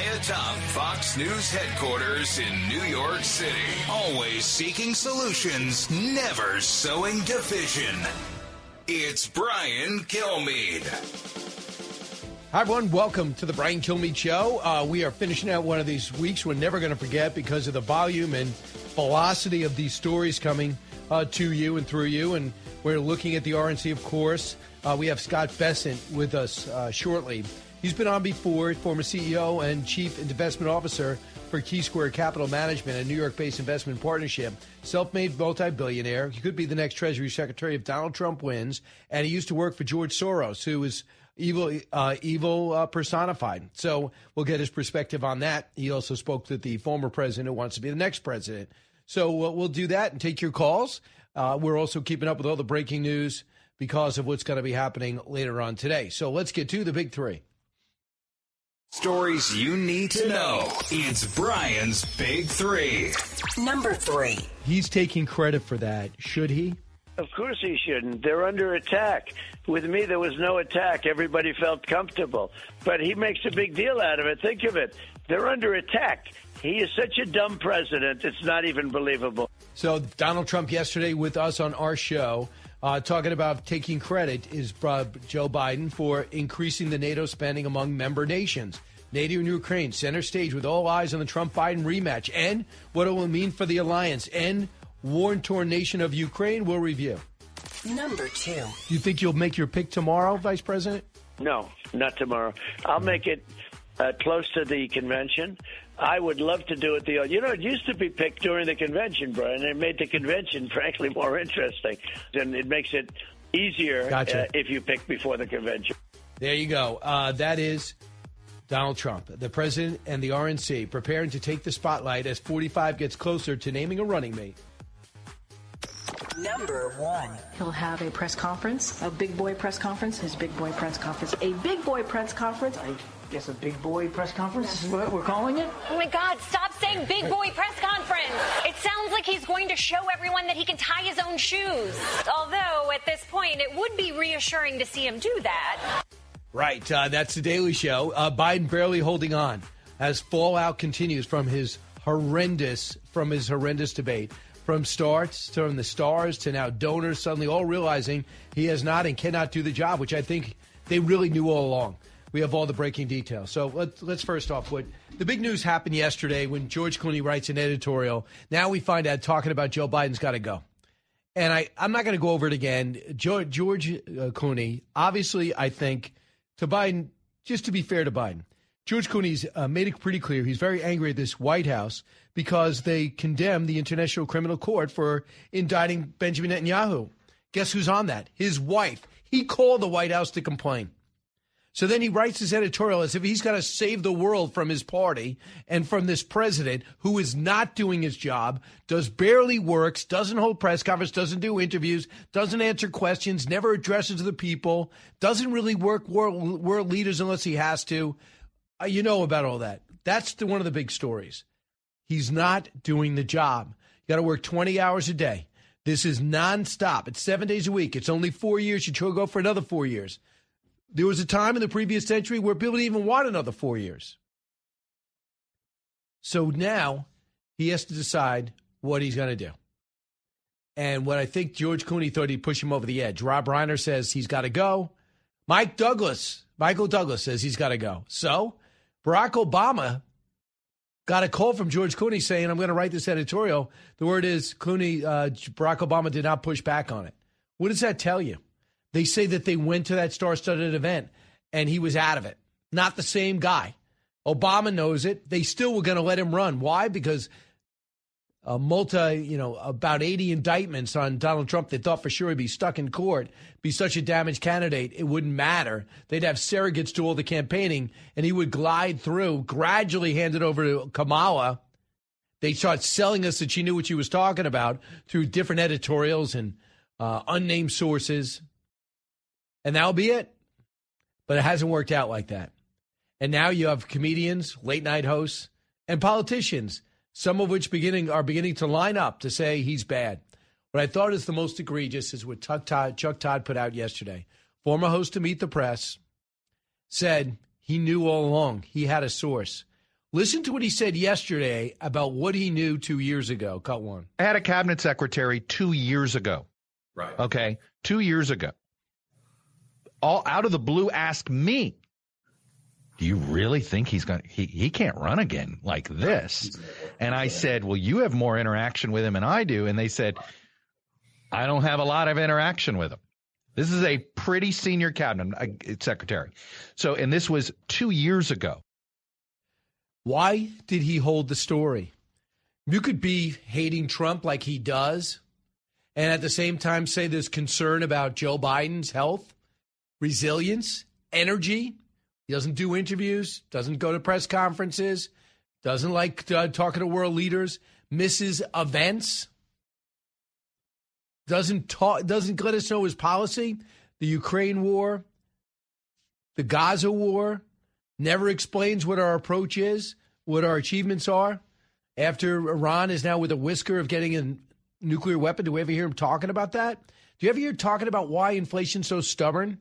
atop Fox News headquarters in New York City. Always seeking solutions, never sowing division. It's Brian Kilmeade. Hi, everyone. Welcome to the Brian Kilmeade Show. We are finishing out one of these weeks we're never going to forget because of the volume and velocity of these stories coming to you and through you. And we're looking at the RNC, of course. We have Scott Bessent with us shortly. He's been on before, former CEO and Chief Investment Officer for Key Square Capital Management, a New York-based investment partnership. Self-made multi-billionaire. He could be the next Treasury Secretary if Donald Trump wins. And he used to work for George Soros, who is evil personified. So we'll get his perspective on that. He also spoke to the former president who wants to be the next president. So we'll do that and take your calls. We're also keeping up with all the breaking news because of what's going to be happening later on today. So let's get to the big three. Stories you need to know. It's Brian's Big Three. Number 3. He's taking credit for that. Should he? Of course he shouldn't. They're under attack. With me, there was no attack. Everybody felt comfortable. But he makes a big deal out of it. Think of it. They're under attack. He is such a dumb president, it's not even believable. So Donald Trump yesterday with us on our show talking about taking credit is Joe Biden for increasing the NATO spending among member nations. NATO and Ukraine center stage with all eyes on the Trump-Biden rematch and what it will mean for the alliance and war-torn nation of Ukraine. We'll review. Number 2. Do you think you'll make your pick tomorrow, Vice President? No, not tomorrow. I'll make it close to the convention. I would love to do it. It used to be picked during the convention, Brian. It made the convention, frankly, more interesting. And it makes it easier if you pick before the convention. There you go. That is Donald Trump, the president and the RNC, preparing to take the spotlight as 45 gets closer to naming a running mate. Number 1. He'll have a press conference, a big boy press conference, his big boy press conference, a big boy press conference. I guess a big boy press conference is what we're calling it. Oh, my God, stop saying big boy press conference. It sounds like he's going to show everyone that he can tie his own shoes. Although, at this point, it would be reassuring to see him do that. Right. That's the Daily Show. Biden barely holding on as fallout continues from his horrendous debate. From the stars to now donors suddenly all realizing he has not and cannot do the job, which I think they really knew all along. We have all the breaking details. So let's first off, the big news happened yesterday when George Clooney writes an editorial. Now we find out talking about Joe Biden's got to go. And I'm not going to go over it again. George Clooney, obviously, I think, to Biden, just to be fair to Biden, George Clooney's made it pretty clear he's very angry at this White House because they condemned the International Criminal Court for indicting Benjamin Netanyahu. Guess who's on that? His wife. He called the White House to complain. So then he writes his editorial as if he's got to save the world from his party and from this president who is not doing his job, barely works, doesn't hold press conferences, doesn't do interviews, doesn't answer questions, never addresses the people, doesn't really work world leaders unless he has to. You know about all that. That's one of the big stories. He's not doing the job. You got to work 20 hours a day. This is nonstop. It's 7 days a week. It's only 4 years. You should go for another 4 years. There was a time in the previous century where people didn't even want another 4 years. So now he has to decide what he's going to do. And what I think George Clooney thought he'd push him over the edge. Rob Reiner says he's got to go. Michael Douglas says he's got to go. So Barack Obama got a call from George Clooney saying, I'm going to write this editorial. The word is Barack Obama did not push back on it. What does that tell you? They say that they went to that star-studded event and he was out of it. Not the same guy. Obama knows it. They still were going to let him run. Why? Because about 80 indictments on Donald Trump. They thought for sure he'd be stuck in court, be such a damaged candidate, it wouldn't matter. They'd have surrogates do all the campaigning, and he would glide through, gradually hand it over to Kamala. They start selling us that she knew what she was talking about through different editorials and unnamed sources. And that'll be it. But it hasn't worked out like that. And now you have comedians, late-night hosts, and politicians, some of which are beginning to line up to say he's bad. What I thought is the most egregious is what Chuck Todd put out yesterday. Former host to Meet the Press said he knew all along. He had a source. Listen to what he said yesterday about what he knew 2 years ago. Cut one. I had a cabinet secretary 2 years ago. Right. Okay. 2 years ago. All out of the blue asked me, do you really think he can't run again like this? And I said, well, you have more interaction with him than I do. And they said, I don't have a lot of interaction with him. This is a pretty senior cabinet secretary. So, and this was 2 years ago. Why did he hold the story? You could be hating Trump like he does, and at the same time say there's concern about Joe Biden's health, resilience, energy. He doesn't do interviews, doesn't go to press conferences, doesn't like talking to world leaders, misses events, doesn't let us know his policy, the Ukraine war, the Gaza war, never explains what our approach is, what our achievements are. After Iran is now with a whisker of getting a nuclear weapon, do we ever hear him talking about that? Do you ever hear talking about why inflation's so stubborn?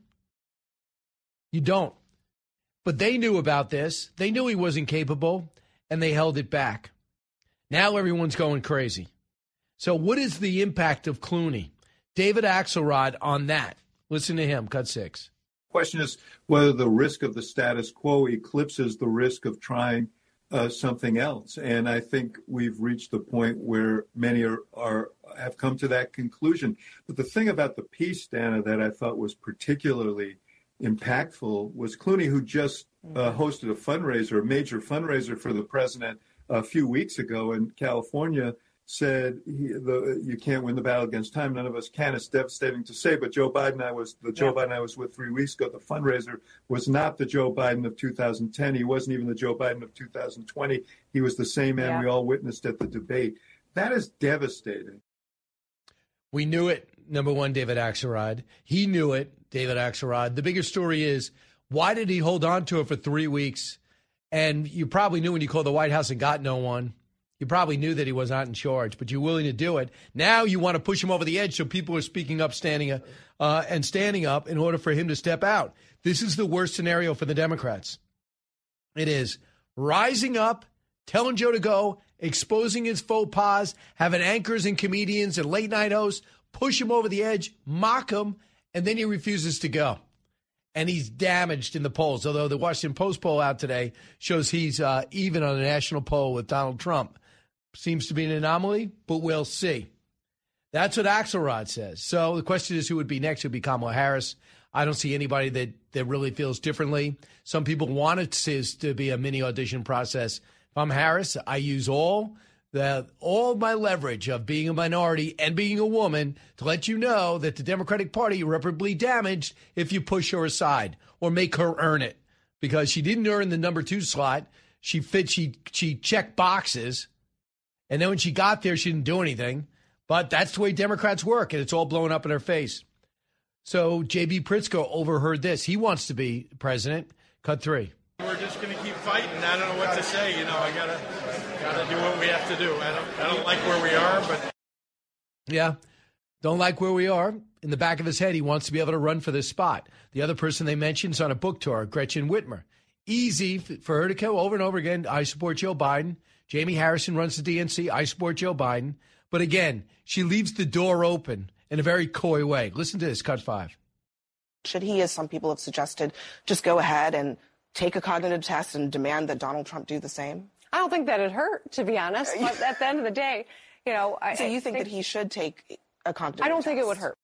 You don't. But they knew about this. They knew he wasn't capable, and they held it back. Now everyone's going crazy. So what is the impact of Clooney? David Axelrod on that. Listen to him, cut 6. Question is whether the risk of the status quo eclipses the risk of trying something else. And I think we've reached the point where many have come to that conclusion. But the thing about the piece, Dana, that I thought was particularly impactful was Clooney, who just hosted a major fundraiser for the president a few weeks ago in California, said you can't win the battle against time. None of us can. It's devastating to say, but Joe Biden I was with 3 weeks ago, the fundraiser was not the Joe Biden of 2010. He wasn't even the Joe Biden of 2020. He was the same man we all witnessed at the debate. That is devastating. We knew it, number one, David Axelrod. He knew it, David Axelrod. The bigger story is, why did he hold on to it for 3 weeks? And you probably knew when you called the White House and got no one. You probably knew that he was not in charge, but you're willing to do it. Now you want to push him over the edge so people are speaking up, standing up in order for him to step out. This is the worst scenario for the Democrats. It is rising up, telling Joe to go, exposing his faux pas, having anchors and comedians and late-night hosts push him over the edge, mock him, and then he refuses to go. And he's damaged in the polls, although the Washington Post poll out today shows he's even on a national poll with Donald Trump. Seems to be an anomaly, but we'll see. That's what Axelrod says. So the question is who would be next? It would be Kamala Harris. I don't see anybody that really feels differently. Some people want it to be a mini audition process. If I'm Harris, I use all my leverage of being a minority and being a woman to let you know that the Democratic Party irreparably damaged if you push her aside or make her earn it, because she didn't earn the number 2 slot. She checked boxes. And then when she got there, she didn't do anything. But that's the way Democrats work, and it's all blown up in her face. So J.B. Pritzker overheard this. He wants to be president. Cut 3. We're just going to keep fighting. I don't know what to say. I gotta do what we have to do. I don't like where we are, but yeah, don't like where we are. In the back of his head, he wants to be able to run for this spot. The other person they mentioned is on a book tour, Gretchen Whitmer. Easy for her to go over and over again. I support Joe Biden. Jamie Harrison runs the DNC. I support Joe Biden. But again, she leaves the door open in a very coy way. Listen to this, cut 5. Should he, as some people have suggested, just go ahead and take a cognitive test and demand that Donald Trump do the same? I don't think that'd hurt, to be honest. But at the end of the day, So you think that he should take a cognitive test? I don't think it would hurt.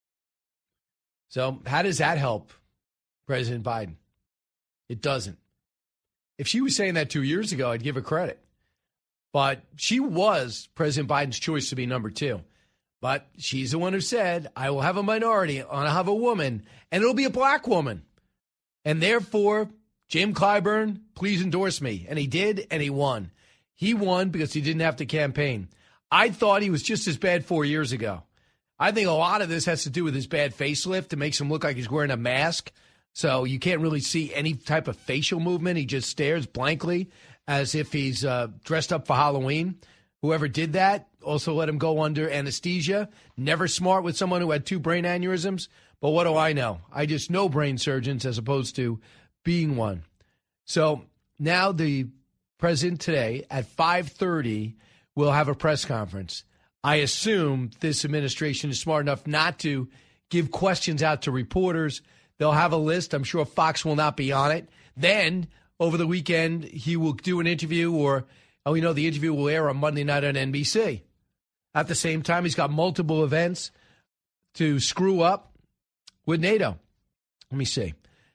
So how does that help President Biden? It doesn't. If she was saying that 2 years ago, I'd give her credit. But she was President Biden's choice to be number 2. But she's the one who said, I will have a minority, and I'll have a woman, and it'll be a black woman. And therefore, Jim Clyburn, please endorse me. And he did, and he won. He won because he didn't have to campaign. I thought he was just as bad 4 years ago. I think a lot of this has to do with his bad facelift. It makes him look like he's wearing a mask. So you can't really see any type of facial movement. He just stares blankly as if he's dressed up for Halloween. Whoever did that also let him go under anesthesia. Never smart with someone who had 2 brain aneurysms. But what do I know? I just know brain surgeons as opposed to being one. So now the President today at 5:30 will have a press conference. I assume this administration is smart enough not to give questions out to reporters. They'll have a list. I'm sure Fox will not be on it. Then, over the weekend, he will do an interview, or we know the interview will air on Monday night on NBC. At the same time, he's got multiple events to screw up with NATO. Let me see.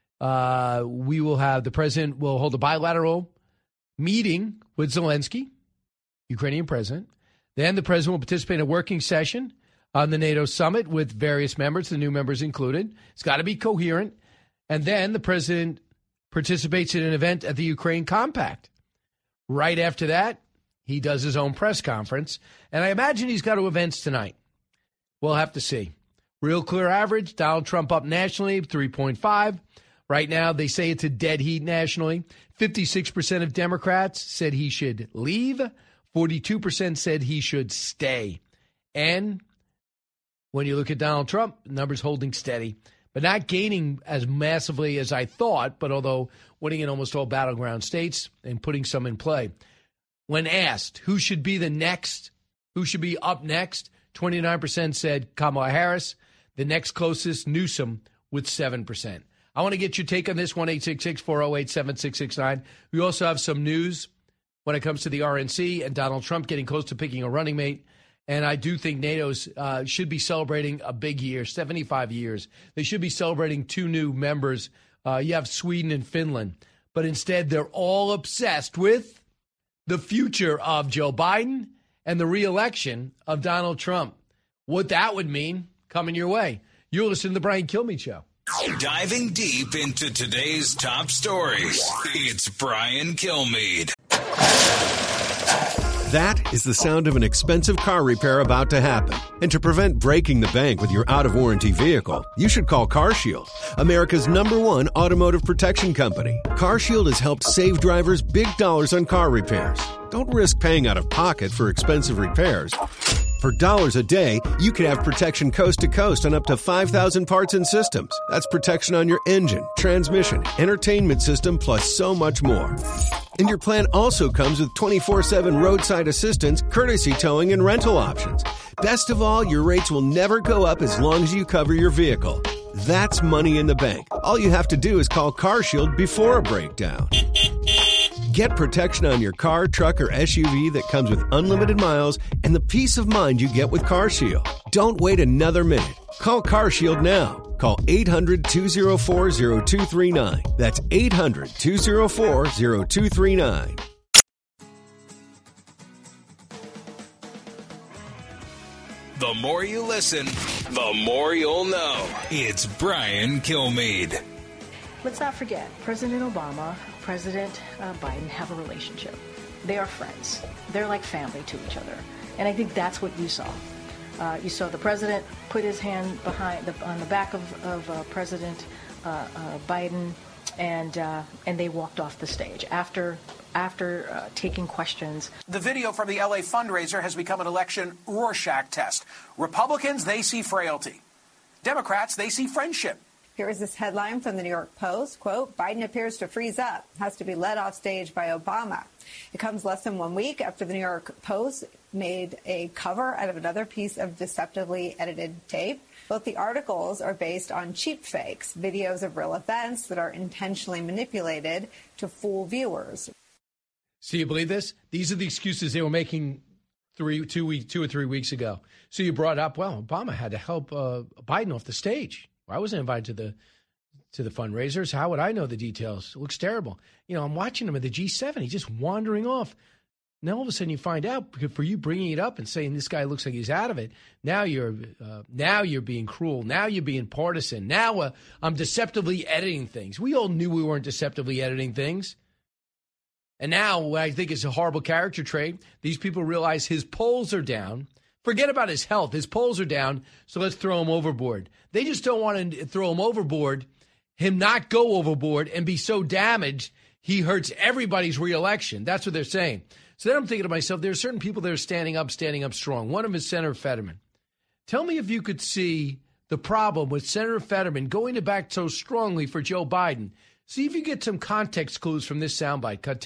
The president will hold a bilateral meeting with Zelensky, Ukrainian president. Then the president will participate in a working session on the NATO summit with various members, the new members included. It's got to be coherent. And then the president participates in an event at the Ukraine Compact. Right after that, he does his own press conference. And I imagine he's got 2 events tonight. We'll have to see. Real clear average, Donald Trump up nationally, 3.5. Right now, they say it's a dead heat nationally. 56% of Democrats said he should leave. 42% said he should stay. And when you look at Donald Trump, numbers holding steady, but not gaining as massively as I thought, but although winning in almost all battleground states and putting some in play. When asked who should be up next, 29% said Kamala Harris. The next closest, Newsom, with 7%. I want to get your take on this, 1-866-408-7669. We also have some news when it comes to the RNC and Donald Trump getting close to picking a running mate. And I do think NATO's should be celebrating a big year, 75 years. They should be celebrating 2 new members. You have Sweden and Finland. But instead, they're all obsessed with the future of Joe Biden and the reelection of Donald Trump. What that would mean coming your way. You're listening to The Brian Kilmeade Show. Diving deep into today's top stories, it's Brian Kilmeade. That is the sound of an expensive car repair about to happen. And to prevent breaking the bank with your out-of-warranty vehicle, you should call CarShield, America's #1 automotive protection company. CarShield has helped save drivers big dollars on car repairs. Don't risk paying out of pocket for expensive repairs. For dollars a day, you could have protection coast to coast on up to 5,000 parts and systems. That's protection on your engine, transmission, entertainment system, plus so much more. And your plan also comes with 24/7 roadside assistance, courtesy towing, and rental options. Best of all, your rates will never go up as long as you cover your vehicle. That's money in the bank. All you have to do is call CarShield before a breakdown. Get protection on your car, truck, or SUV that comes with unlimited miles and the peace of mind you get with CarShield. Don't wait another minute. Call CarShield now. Call 800-204-0239. That's 800-204-0239. The more you listen, the more you'll know. It's Brian Kilmeade. Let's not forget, President Obama, President Biden have a relationship. They are friends. They're like family to each other. And I think that's what you saw. You saw the president put his hand on the back of President Biden, and they walked off the stage after taking questions. The video from the LA fundraiser has become an election Rorschach test. Republicans, they see frailty. Democrats, they see friendship. Here is this headline from the New York Post, quote, Biden appears to freeze up, has to be led off stage by Obama. It comes less than 1 week after the New York Post made a cover out of another piece of deceptively edited tape. Both the articles are based on cheap fakes, videos of real events that are intentionally manipulated to fool viewers. So you believe this? These are the excuses they were making 2 or 3 weeks ago. So you brought up, well, Obama had to help Biden off the stage. I wasn't invited to the fundraisers. How would I know the details? It looks terrible. You know, I'm watching him at the G7. He's just wandering off. Now all of a sudden you find out, for you bringing it up and saying this guy looks like he's out of it. Now you're being cruel. Now you're being partisan. Now I'm deceptively editing things. We all knew we weren't deceptively editing things. And now what I think is a horrible character trait, these people realize his polls are down. Forget about his health. His polls are down, so let's throw him overboard. They just don't want to throw him overboard, him not go overboard and be so damaged he hurts everybody's reelection. That's what they're saying. So then I'm thinking to myself, there are certain people that are standing up strong. One of them is Senator Fetterman. Tell me if you could see the problem with Senator Fetterman going back so strongly for Joe Biden. See if you get some context clues from this soundbite. Cut 10.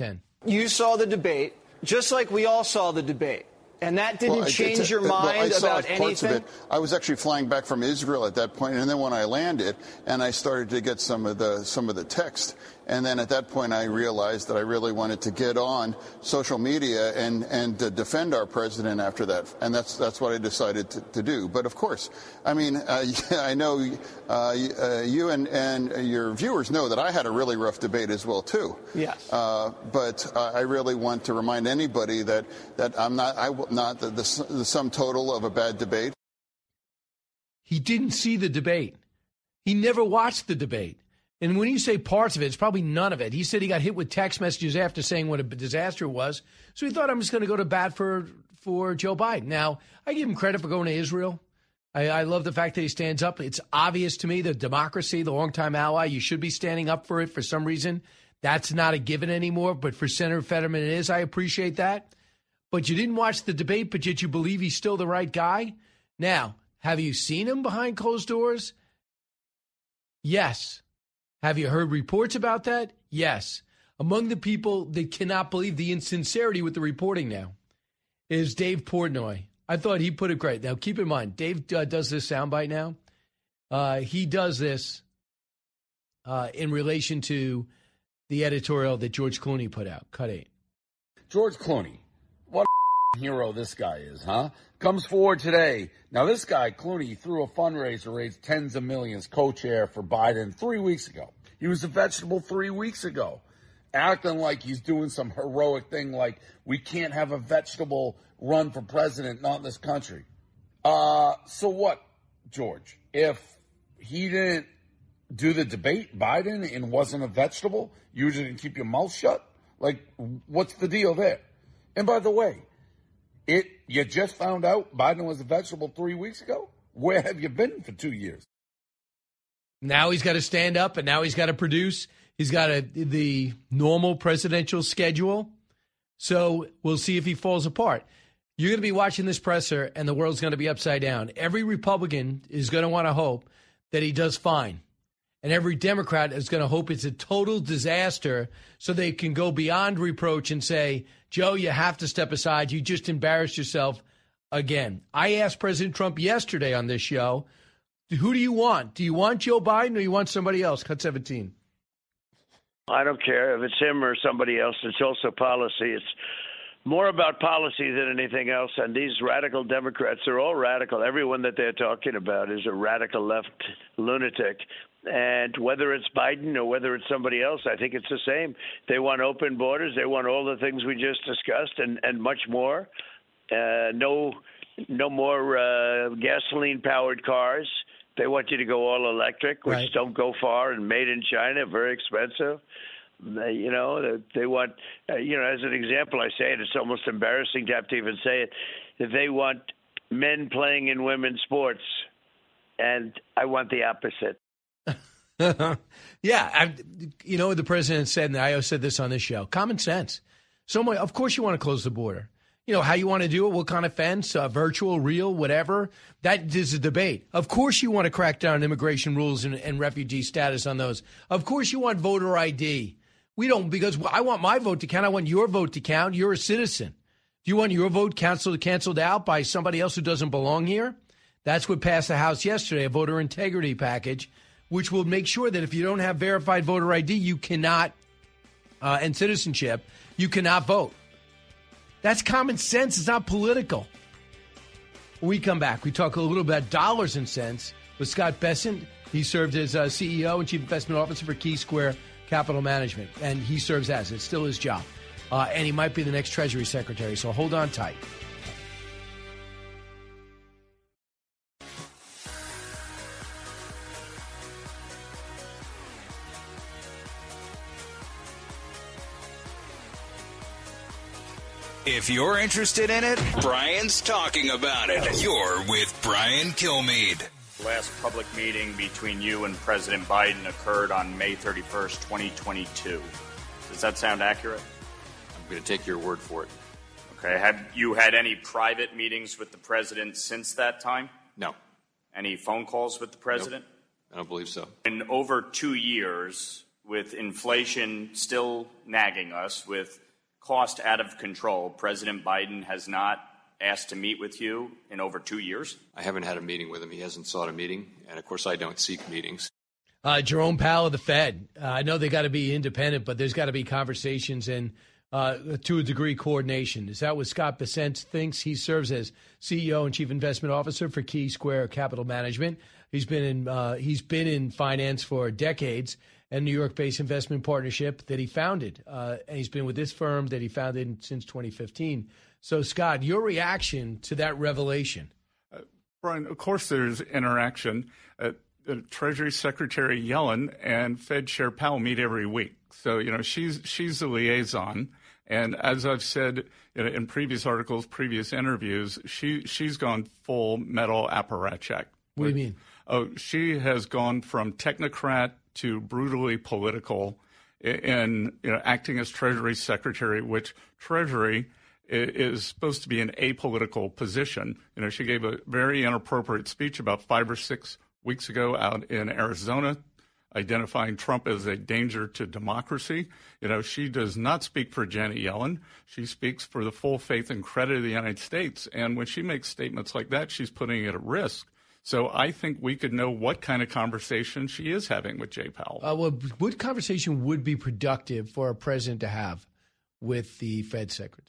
You saw the debate, just like we all saw the debate. And that didn't change your mind about anything? I was actually flying back from Israel at that point, and then when I landed, and I started to get some of the text, and then at that point I realized that I really wanted to get on social media and defend our president after that, and that's what I decided to do. But of course, I mean, I know you and your viewers know that I had a really rough debate as well too. Yes. But I really want to remind anybody that I'm not the sum total of a bad debate. He didn't see the debate. He never watched the debate. And when you say parts of it, it's probably none of it. He said he got hit with text messages after saying what a disaster it was. So he thought, I'm just going to go to bat for Joe Biden. Now, I give him credit for going to Israel. I love the fact that he stands up. It's obvious to me that democracy, the longtime ally, you should be standing up for it for some reason. That's not a given anymore. But for Senator Fetterman, it is. I appreciate that. But you didn't watch the debate, but yet you believe he's still the right guy? Now, have you seen him behind closed doors? Yes. Have you heard reports about that? Yes. Among the people that cannot believe the insincerity with the reporting now is Dave Portnoy. I thought he put it great. Now, keep in mind, Dave does this soundbite now. He does this in relation to the editorial that George Clooney put out. Cut 8. George Clooney. What a hero this guy is, huh? Comes forward today. Now, this guy, Clooney, threw a fundraiser, raised tens of millions, co-chair for Biden 3 weeks ago. He was a vegetable 3 weeks ago, acting like he's doing some heroic thing like we can't have a vegetable run for president, not in this country. So what, George? If he didn't do the debate, Biden, and wasn't a vegetable, you just didn't keep your mouth shut? Like, what's the deal there? And by the way, you just found out Biden was a vegetable 3 weeks ago? Where have you been for 2 years? Now he's got to stand up, and now he's got to produce. He's got the normal presidential schedule. So we'll see if he falls apart. You're going to be watching this presser, and the world's going to be upside down. Every Republican is going to want to hope that he does fine. And every Democrat is going to hope it's a total disaster so they can go beyond reproach and say, Joe, you have to step aside. You just embarrassed yourself again. I asked President Trump yesterday on this show, who do you want? Do you want Joe Biden or you want somebody else? Cut 17. I don't care if it's him or somebody else. It's also policy. It's more about policy than anything else. And these radical Democrats are all radical. Everyone that they're talking about is a radical left lunatic. And whether it's Biden or whether it's somebody else, I think it's the same. They want open borders. They want all the things we just discussed and much more. No more gasoline-powered cars. They want you to go all electric, which don't go far, and made in China, very expensive. They want, as an example, I say it, it's almost embarrassing to have to even say it. They want men playing in women's sports, and I want the opposite. Yeah, the president said, and I said this on this show, common sense. Of course you want to close the border. You know, how you want to do it, what kind of fence, virtual, real, whatever. That is a debate. Of course you want to crack down on immigration rules and refugee status on those. Of course you want voter ID. We don't, because I want my vote to count. I want your vote to count. You're a citizen. Do you want your vote canceled out by somebody else who doesn't belong here? That's what passed the House yesterday, a voter integrity package, which will make sure that if you don't have verified voter ID, you cannot, and citizenship, you cannot vote. That's common sense. It's not political. When we come back, we talk a little about dollars and cents with Scott Bessent. He served as CEO and Chief Investment Officer for Key Square Capital Management, and he serves as. It's still his job. And he might be the next Treasury Secretary, so hold on tight. If you're interested in it, Brian's talking about it. You're with Brian Kilmeade. Last public meeting between you and President Biden occurred on May 31st, 2022. Does that sound accurate? I'm going to take your word for it. Okay. Have you had any private meetings with the president since that time? No. Any phone calls with the president? Nope. I don't believe so. In over 2 years, with inflation still nagging us, with cost out of control. President Biden has not asked to meet with you in over 2 years? I haven't had a meeting with him. He hasn't sought a meeting. And, of course, I don't seek meetings. Jerome Powell of the Fed. I know they got to be independent, but there's got to be conversations and, to a degree, coordination. Is that what Scott Bessent thinks? He serves as CEO and Chief Investment Officer for Key Square Capital Management. He's been in finance for decades, and New York-based investment partnership that he founded. And he's been with this firm that he founded since 2015. So, Scott, your reaction to that revelation? Brian, of course there's interaction. Treasury Secretary Yellen and Fed Chair Powell meet every week. So, she's the liaison. And as I've said in previous articles, previous interviews, she's gone full metal apparatchik. What do you mean? Oh, she has gone from technocrat to brutally political in acting as Treasury Secretary, which Treasury is supposed to be an apolitical position. She gave a very inappropriate speech about 5 or 6 weeks ago out in Arizona, identifying Trump as a danger to democracy. She does not speak for Janet Yellen. She speaks for the full faith and credit of the United States. And when she makes statements like that, she's putting it at risk. So I think we could know what kind of conversation she is having with Jay Powell. What conversation would be productive for a president to have with the Fed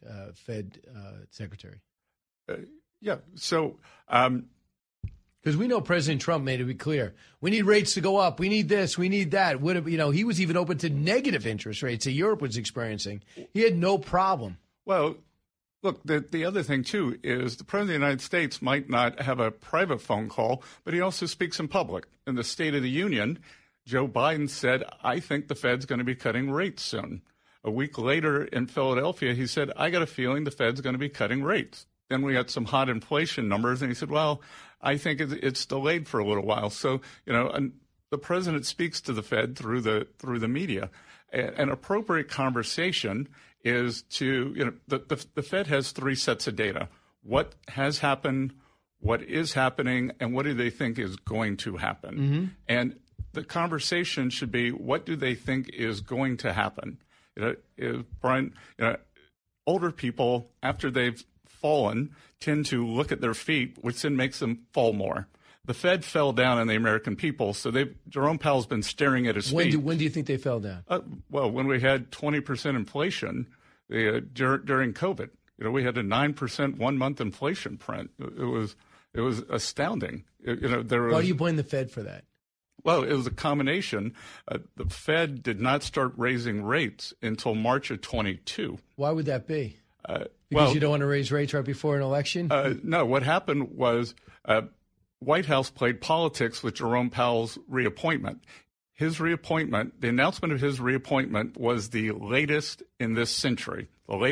secretary? Yeah. So, because we know President Trump made it clear, we need rates to go up. We need this. We need that. He was even open to negative interest rates that Europe was experiencing. He had no problem. Well, look, the other thing, too, is the President of the United States might not have a private phone call, but he also speaks in public. In the State of the Union, Joe Biden said, I think the Fed's going to be cutting rates soon. A week later in Philadelphia, he said, I got a feeling the Fed's going to be cutting rates. Then we got some hot inflation numbers, and he said, well, I think it's delayed for a little while. So, and the president speaks to the Fed through the media. An appropriate conversation is to, the Fed has 3 sets of data. What has happened, what is happening, and what do they think is going to happen? Mm-hmm. And the conversation should be, what do they think is going to happen? Brian, older people, after they've fallen, tend to look at their feet, which then makes them fall more. The Fed fell down on the American people, so Jerome Powell's been staring at his feet. When do you think they fell down? Well, when we had 20% inflation during COVID, we had a 9% 1-month inflation print. It was astounding. Why do you blame the Fed for that? Well, it was a combination. The Fed did not start raising rates until March of 22. Why would that be? Because you don't want to raise rates right before an election? No, what happened was White House played politics with Jerome Powell's reappointment. His reappointment, the announcement of his reappointment was the latest in this century,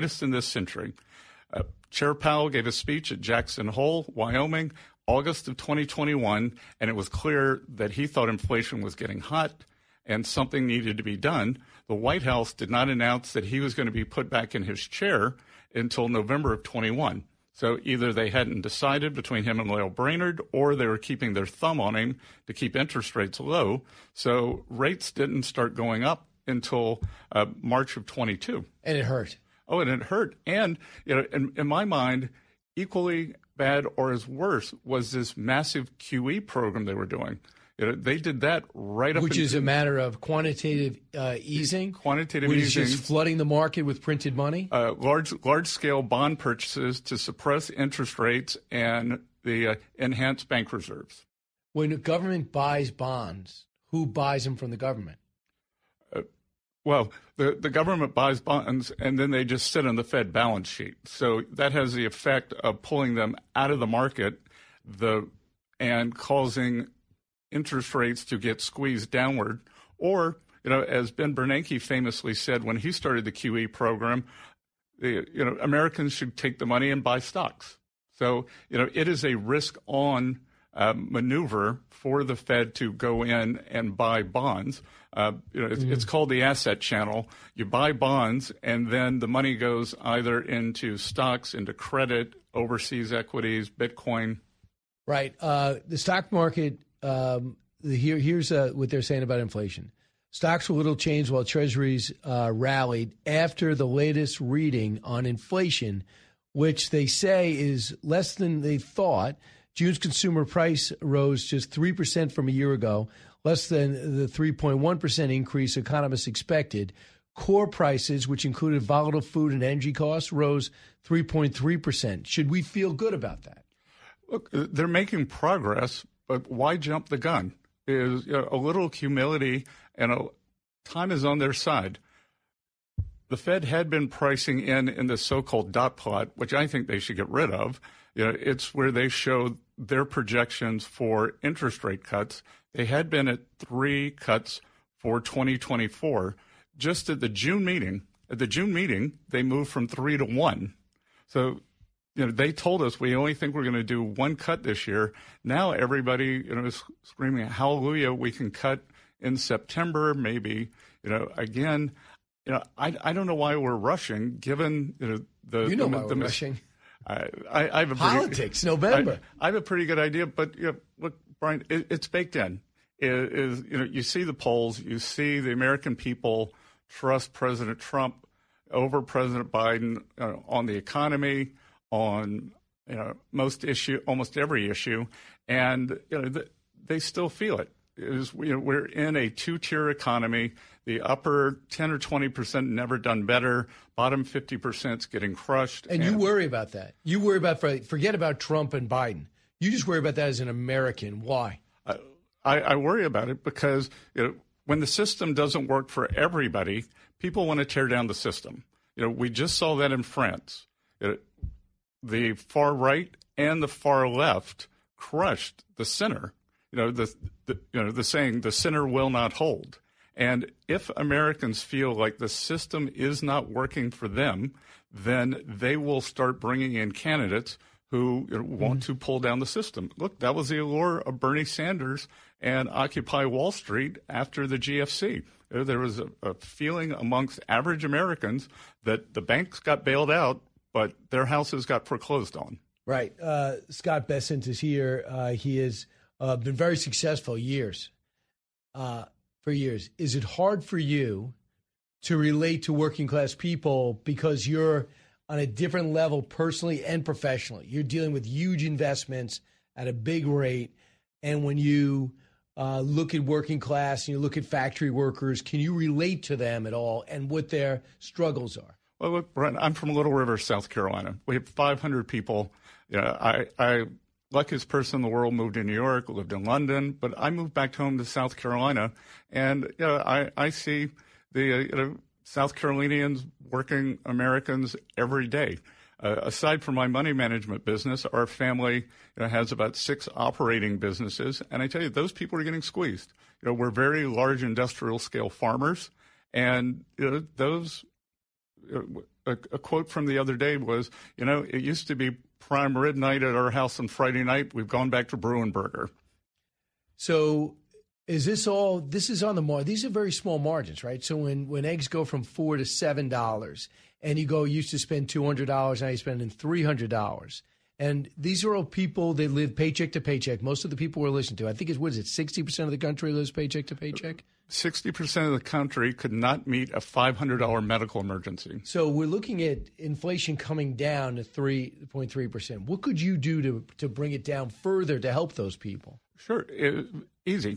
Chair Powell gave a speech at Jackson Hole, Wyoming, August of 2021, and it was clear that he thought inflation was getting hot and something needed to be done. The White House did not announce that he was going to be put back in his chair until November of 21. So either they hadn't decided between him and Lael Brainerd, or they were keeping their thumb on him to keep interest rates low. So rates didn't start going up until March of 22. And it hurt. Oh, and it hurt. And in my mind, equally bad or as worse was this massive QE program they were doing. They did that right up. Which is a matter of quantitative easing. Quantitative which easing. Which is just flooding the market with printed money. Large scale bond purchases to suppress interest rates and the enhanced bank reserves. When the government buys bonds, who buys them from the government? Well, the government buys bonds and then they just sit on the Fed balance sheet. So that has the effect of pulling them out of the market and causing interest rates to get squeezed downward. Or, as Ben Bernanke famously said when he started the QE program, Americans should take the money and buy stocks. So, it is a risk-on maneuver for the Fed to go in and buy bonds. It's called the asset channel. You buy bonds, and then the money goes either into stocks, into credit, overseas equities, Bitcoin. Right. The stock market, here's what they're saying about inflation. Stocks were little changed while Treasuries rallied after the latest reading on inflation, which they say is less than they thought. June's consumer price rose just 3% from a year ago, less than the 3.1% increase economists expected. Core prices, which included volatile food and energy costs, rose 3.3%. Should we feel good about that? Look, they're making progress, but why jump the gun? Is a little humility and time is on their side. The Fed had been pricing in the so-called dot plot, which I think they should get rid of. It's where they show their projections for interest rate cuts. They had been at 3 cuts for 2024. Just at the June meeting, they moved from 3 to 1. So, they told us we only think we're going to do 1 cut this year. Now everybody, is screaming, hallelujah, we can cut in September, maybe, again. I don't know why we're rushing, given why we're rushing. I have a politics, November. I have a pretty good idea, but look, Brian, it's baked in. You see the polls, you see the American people trust President Trump over President Biden on the economy, on almost every issue, and they still feel it. We're in a 2-tier economy. The upper 10 or 20% never done better. Bottom 50% is getting crushed. And you worry about that. You worry about, forget about Trump and Biden. You just worry about that as an American. Why? I worry about it because when the system doesn't work for everybody, people want to tear down the system. We just saw that in France. The far right and the far left crushed the center. The saying, the center will not hold. And if Americans feel like the system is not working for them, then they will start bringing in candidates who want to pull down the system. Look, that was the allure of Bernie Sanders and Occupy Wall Street after the GFC. There was a feeling amongst average Americans that the banks got bailed out, but their houses got foreclosed on. Right. Scott Bessent is here. He has been very successful for years. Is it hard for you to relate to working class people because you're on a different level personally and professionally? You're dealing with huge investments at a big rate. And when you look at working class and you look at factory workers, can you relate to them at all and what their struggles are? Well, look, Brent, I'm from Little River, South Carolina. We have 500 people. I luckiest person in the world, moved to New York, lived in London, but I moved back home to South Carolina, and I see the South Carolinians, working Americans every day. Aside from my money management business, our family has about 6 operating businesses, and I tell you, those people are getting squeezed. We're very large industrial scale farmers, and those. A quote from the other day was, it used to be prime rib night at our house on Friday night. We've gone back to Bruin-Burger. So is this all, this is on the margin. These are very small margins, right? So when eggs go from $4 to $7 and you used to spend $200, now you're spending $300. And these are all people that live paycheck to paycheck. Most of the people we're listening to, I think 60% of the country lives paycheck to paycheck? 60% of the country could not meet a $500 medical emergency. So we're looking at inflation coming down to 3.3%. What could you do to bring it down further to help those people? Sure. Easy.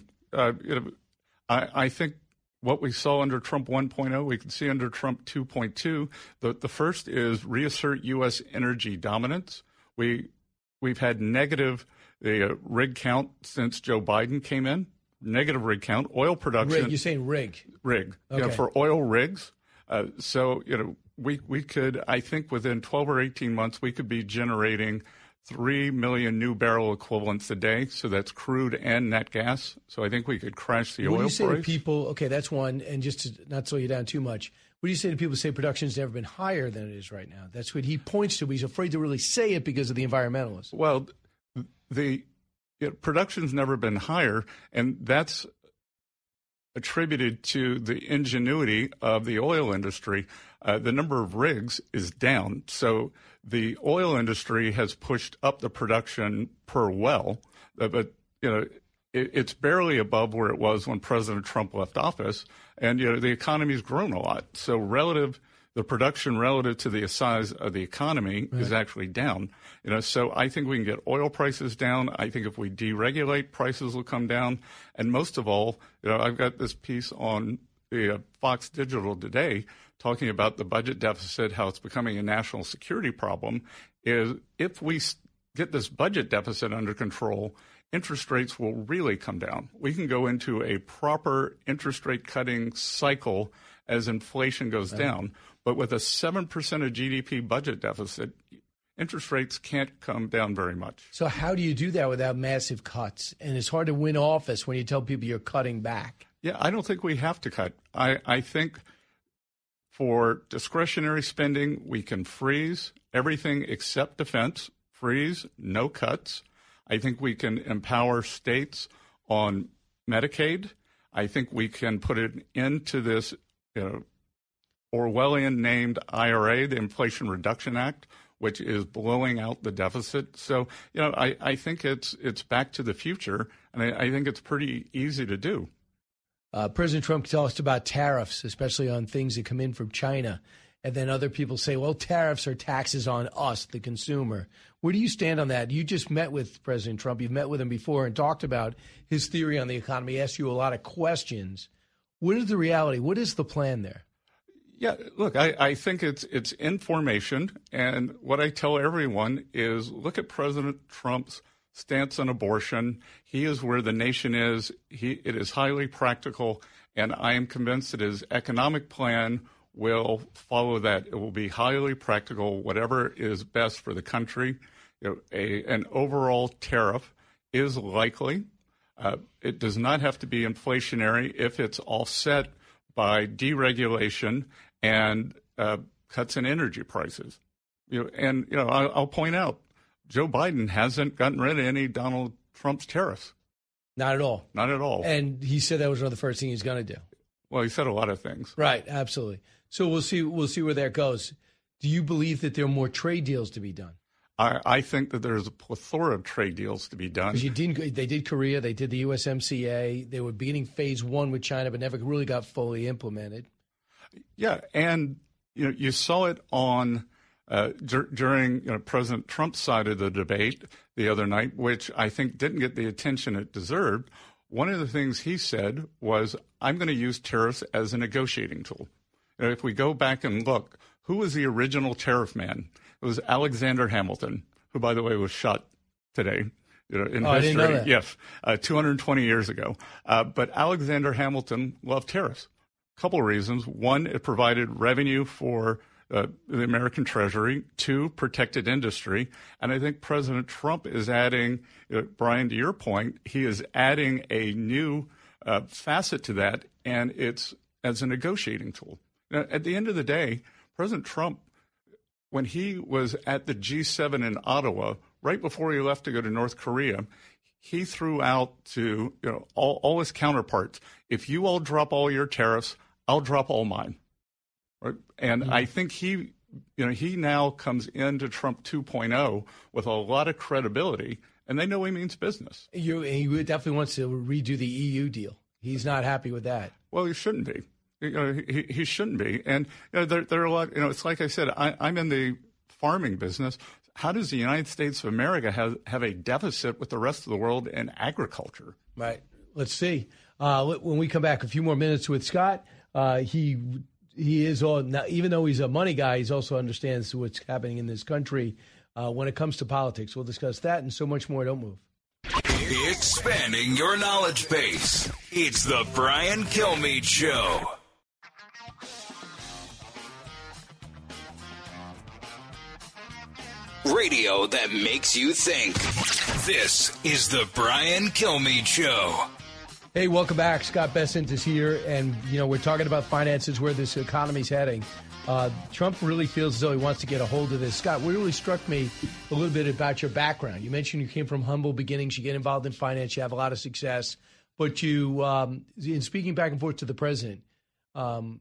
I think what we saw under Trump 1.0, we can see under Trump 2.2. The first is reassert U.S. energy dominance. We've had negative rig count since Joe Biden came in. Negative rig count, oil production. You're saying rig? Rig. Okay. For oil rigs. So we could, I think within 12 or 18 months, we could be generating 3 million new barrel equivalents a day. So that's crude and net gas. So I think we could crash the oil price. What do you say to people? Okay, that's one. And just to not slow you down too much, what do you say to people who say production's never been higher than it is right now? That's what he points to. He's afraid to really say it because of the environmentalists. Well, production's never been higher, and that's attributed to the ingenuity of the oil industry. The number of rigs is down, so the oil industry has pushed up the production per well. But it's barely above where it was when President Trump left office. And, the economy's grown a lot. So the production relative to the size of the economy is actually down. So I think we can get oil prices down. I think if we deregulate, prices will come down. And most of all, I've got this piece on the Fox Digital today talking about the budget deficit, how it's becoming a national security problem. Is if we get this budget deficit under control, interest rates will really come down. We can go into a proper interest rate cutting cycle as inflation goes down. But with a 7% of GDP budget deficit, interest rates can't come down very much. So how do you do that without massive cuts? And it's hard to win office when you tell people you're cutting back. Yeah, I don't think we have to cut. I think for discretionary spending, we can freeze everything except defense, freeze, no cuts. I think we can empower states on Medicaid. I think we can put it into this Orwellian named IRA, the Inflation Reduction Act, which is blowing out the deficit. So, I think it's back to the future, and I think it's pretty easy to do. President Trump talks about tariffs, especially on things that come in from China. And then other people say, well, tariffs are taxes on us, the consumer. Where do you stand on that? You just met with President Trump. You've met with him before and talked about his theory on the economy, he asked you a lot of questions. What is the reality? What is the plan there? Yeah, look, I think it's in formation. And what I tell everyone is look at President Trump's stance on abortion. He is where the nation is. It is highly practical. And I am convinced that his economic plan will follow that. It will be highly practical, whatever is best for the country. An overall tariff is likely. It does not have to be inflationary if it's offset by deregulation and cuts in energy prices. I'll point out, Joe Biden hasn't gotten rid of any Donald Trump's tariffs. Not at all. Not at all. And he said that was one of the first things he's going to do. Well, he said a lot of things. Right, absolutely. So we'll see where that goes. Do you believe that there are more trade deals to be done? I think that there's a plethora of trade deals to be done. Because they did Korea, they did the USMCA, they were beginning phase one with China, but never really got fully implemented. Yeah, and you saw it on during President Trump's side of the debate the other night, which I think didn't get the attention it deserved. One of the things he said was, I'm going to use tariffs as a negotiating tool. If we go back and look, who was the original tariff man? It was Alexander Hamilton, who, by the way, was shot today in history. I didn't know that. Yes, 220 years ago. But Alexander Hamilton loved tariffs. A couple of reasons. One, it provided revenue for the American Treasury. Two, protected industry. And I think President Trump is adding, Brian, to your point, he is adding a new facet to that, and it's as a negotiating tool. Now, at the end of the day, President Trump, when he was at the G7 in Ottawa, right before he left to go to North Korea, he threw out to all his counterparts, if you all drop all your tariffs, I'll drop all mine. Right? And I think he now comes into Trump 2.0 with a lot of credibility, and they know he means business. He definitely wants to redo the EU deal. He's not happy with that. Well, he shouldn't be. He shouldn't be. And there are a lot. It's like I said, I'm in the farming business. How does the United States of America have a deficit with the rest of the world in agriculture? Right. Let's see. When we come back, a few more minutes with Scott. He is even though he's a money guy, he also understands what's happening in this country when it comes to politics. We'll discuss that and so much more. Don't move. Expanding your knowledge base. It's the Brian Kilmeade Show. Radio that makes you think. This is the Brian Kilmeade Show. Hey, welcome back. Scott Bessent is here, and we're talking about finances, where this economy's heading. Trump really feels as though he wants to get a hold of this. Scott, what really struck me a little bit about your background. You mentioned you came from humble beginnings. You get involved in finance. You have a lot of success. But you, in speaking back and forth to the president,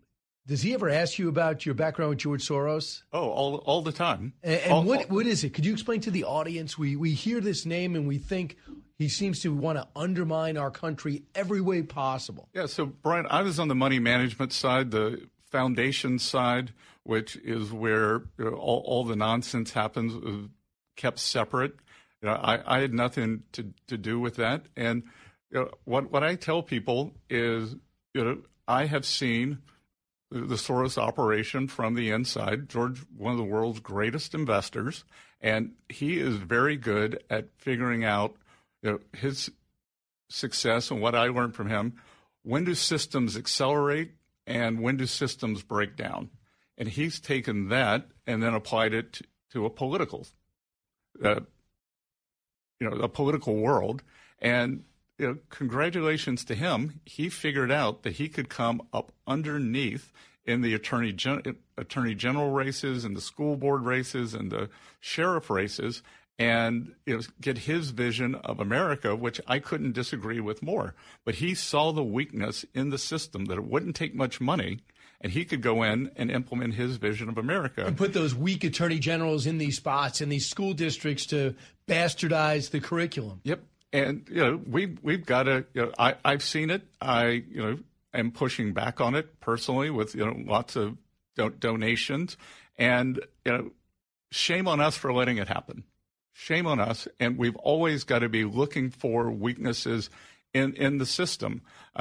Does he ever ask you about your background with George Soros? Oh, all the time. And what is it? Could you explain to the audience? We hear this name and we think he seems to want to undermine our country every way possible. Yeah, so, Brian, I was on the money management side, the foundation side, which is where all the nonsense happens, kept separate. I had nothing to do with that. And what I tell people is, I have seen the Soros operation from the inside. George, one of the world's greatest investors, and he is very good at figuring out his success. And what I learned from him, when do systems accelerate and when do systems break down? And he's taken that and then applied it to a political, a political world. And congratulations to him. He figured out that he could come up underneath in the attorney general races and the school board races and the sheriff races and get his vision of America, which I couldn't disagree with more. But he saw the weakness in the system, that it wouldn't take much money, and he could go in and implement his vision of America. And put those weak attorney generals in these spots, in these school districts to bastardize the curriculum. Yep. And, we've got to, I've seen it. I, am pushing back on it personally with, lots of donations. And, shame on us for letting it happen. Shame on us. And we've always got to be looking for weaknesses in the system.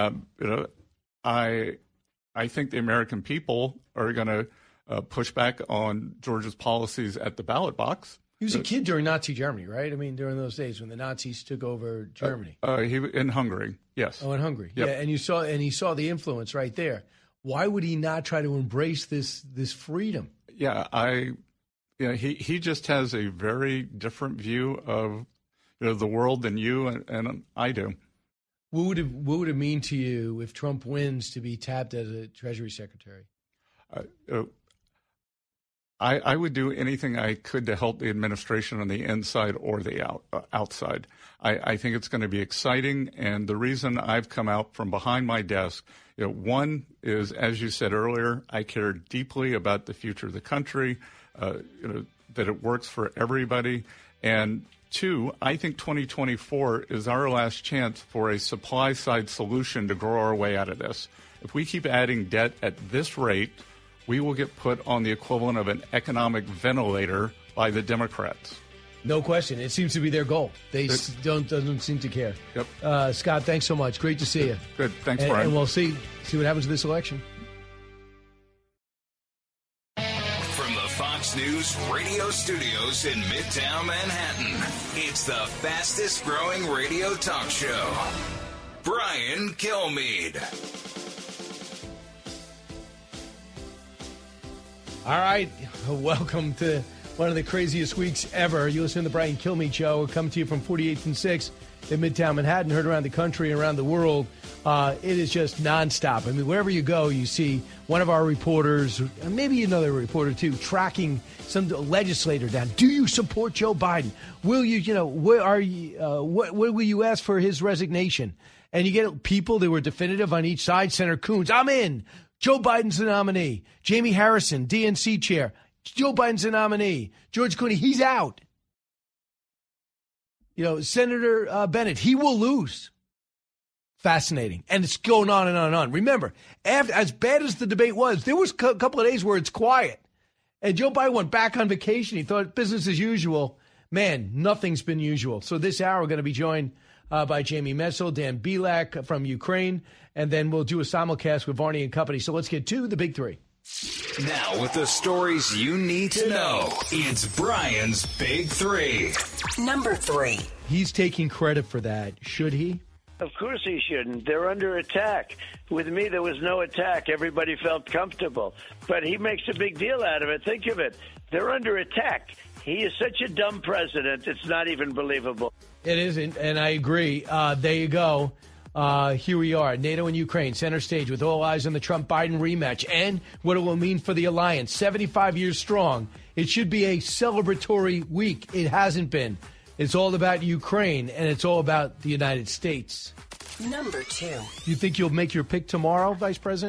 I think the American people are going to push back on George's policies at the ballot box. He was a kid during Nazi Germany, right? I mean, during those days when the Nazis took over Germany. He in Hungary, yes. Oh, in Hungary, yep. Yeah. And he saw the influence right there. Why would he not try to embrace this freedom? Yeah, he just has a very different view of the world than you and I do. What would it mean to you if Trump wins to be tapped as a Treasury Secretary? I would do anything I could to help the administration on the inside or the outside. I think it's going to be exciting, and the reason I've come out from behind my desk, one is, as you said earlier, I care deeply about the future of the country, that it works for everybody, and two, I think 2024 is our last chance for a supply-side solution to grow our way out of this. If we keep adding debt at this rate, we will get put on the equivalent of an economic ventilator by the Democrats. No question. It seems to be their goal. They doesn't seem to care. Yep. Scott, thanks so much. Great to see you. Good. Thanks, Brian. And we'll see what happens with this election. From the Fox News radio studios in Midtown Manhattan, it's the fastest growing radio talk show. Brian Kilmeade. All right, welcome to one of the craziest weeks ever. You listen to the Brian Kilmeade Show. We're coming to you from 48th and 6th in Midtown Manhattan, heard around the country and around the world. It is just nonstop. I mean, wherever you go, you see one of our reporters, maybe another reporter too, tracking some legislator down. Do you support Joe Biden? Will you, what will you ask for his resignation? And you get people that were definitive on each side. Senator Coons, I'm in. Joe Biden's the nominee. Jamie Harrison, DNC chair. Joe Biden's the nominee. George Clooney, he's out. Senator Bennett, he will lose. Fascinating. And it's going on and on and on. Remember, as bad as the debate was, there was a couple of days where it's quiet. And Joe Biden went back on vacation. He thought business as usual. Man, nothing's been usual. So this hour, we're going to be joined by Jamie Messel, Dan Bilak from Ukraine, and then we'll do a simulcast with Varney and Company. So let's get to the big three. Now with the stories you need to know, it's Brian's Big Three. Number 3. He's taking credit for that. Should he? Of course he shouldn't. They're under attack. With me, there was no attack. Everybody felt comfortable. But he makes a big deal out of it. Think of it. They're under attack. He is such a dumb president, it's not even believable. It isn't, and I agree. There you go. Here we are, NATO and Ukraine, center stage with all eyes on the Trump-Biden rematch and what it will mean for the alliance. 75 years strong. It should be a celebratory week. It hasn't been. It's all about Ukraine, and it's all about the United States. Number 2. You think you'll make your pick tomorrow, Vice President?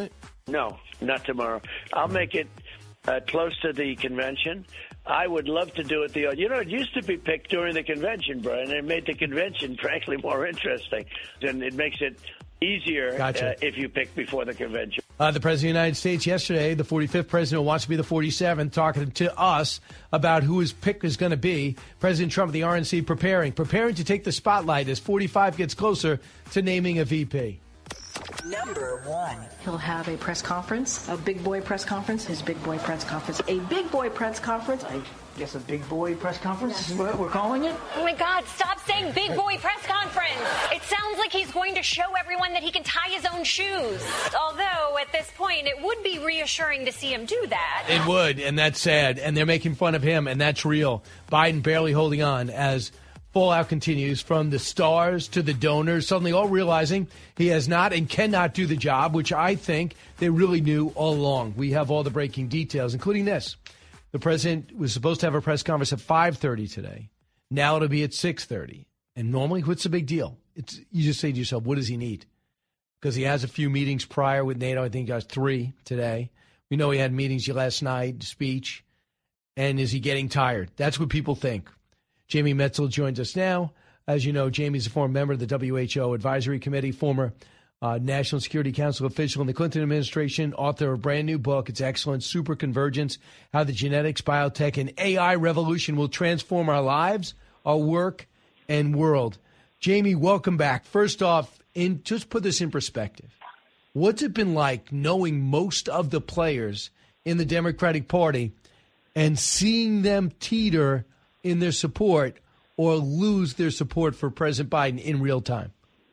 No, not tomorrow. I'll make it close to the convention. I would love to do it. It used to be picked during the convention, Brian. It made the convention, frankly, more interesting. And it makes it easier if you pick before the convention. The President of the United States yesterday, the 45th president who wants to be the 47th, talking to us about who his pick is going to be. President Trump of the RNC preparing to take the spotlight as 45 gets closer to naming a VP. Number 1. He'll have a press conference, a big boy press conference, his big boy press conference, a big boy press conference. I guess a big boy press conference is what we're calling it. Oh, my God, stop saying big boy press conference. It sounds like he's going to show everyone that he can tie his own shoes. Although, at this point, it would be reassuring to see him do that. It would, and that's sad. And they're making fun of him, and that's real. Biden barely holding on as fallout continues from the stars to the donors, suddenly all realizing he has not and cannot do the job, which I think they really knew all along. We have all the breaking details, including this. The president was supposed to have a press conference at 5:30 today. Now it'll be at 6:30. And normally, what's the big deal? You just say to yourself, what does he need? Because he has a few meetings prior with NATO. I think he has 3 today. We know he had meetings last night, speech. And is he getting tired? That's what people think. Jamie Metzel joins us now. As you know, Jamie's a former member of the WHO Advisory Committee, former National Security Council official in the Clinton administration, author of a brand new book. It's excellent, Super Convergence, How the Genetics, Biotech, and AI Revolution Will Transform Our Lives, Our Work, and World. Jamie, welcome back. First off, just put this in perspective. What's it been like knowing most of the players in the Democratic Party and seeing them teeter in their support or lose their support for President Biden in real time?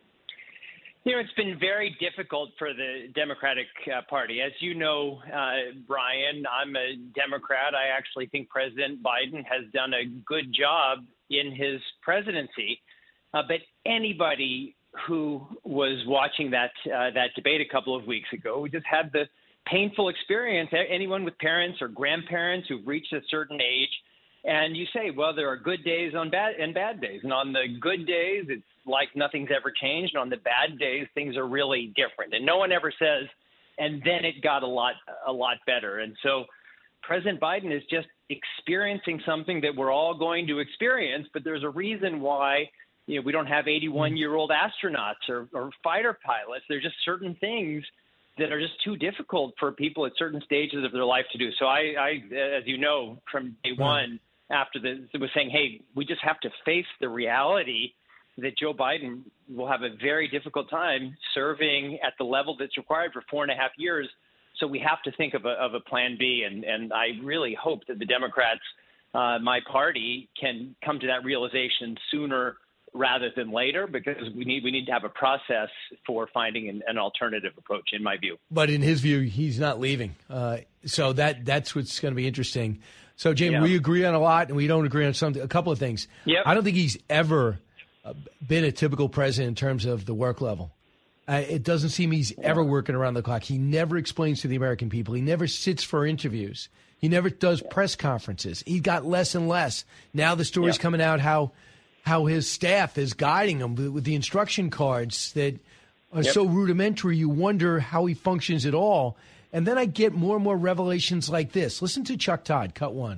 It's been very difficult for the Democratic Party. As you know, Brian, I'm a Democrat. I actually think President Biden has done a good job in his presidency. But anybody who was watching that debate a couple of weeks ago just had the painful experience. Anyone with parents or grandparents who've reached a certain age, and you say, well, there are good days and bad days. And on the good days, it's like nothing's ever changed. And on the bad days, things are really different. And no one ever says, and then it got a lot better. And so President Biden is just experiencing something that we're all going to experience. But there's a reason why we don't have 81-year-old astronauts or fighter pilots. There's just certain things that are just too difficult for people at certain stages of their life to do. So I as you know, from day one, after this, it was saying, hey, we just have to face the reality that Joe Biden will have a very difficult time serving at the level that's required for 4.5 years. So we have to think of a plan B. And I really hope that the Democrats, my party, can come to that realization sooner rather than later, because we need to have a process for finding an alternative approach, in my view. But in his view, he's not leaving. So that's what's going to be interesting. So, Jamie, we agree on a lot, and we don't agree on a couple of things. Yep. I don't think he's ever been a typical president in terms of the work level. It doesn't seem he's ever working around the clock. He never explains to the American people. He never sits for interviews. He never does press conferences. He got less and less. Now the story's coming out how his staff is guiding him with the instruction cards that are so rudimentary. You wonder how he functions at all. And then I get more and more revelations like this. Listen to Chuck Todd, cut 1.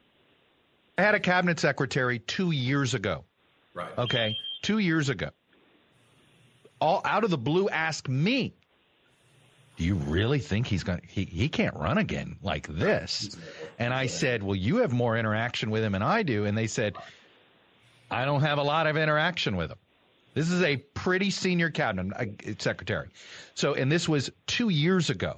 I had a cabinet secretary 2 years ago. Right. Okay. 2 years ago. All out of the blue, ask me, do you really think he can't run again like this? And I said, well, you have more interaction with him than I do. And they said, I don't have a lot of interaction with him. This is a pretty senior cabinet secretary. So, and this was 2 years ago.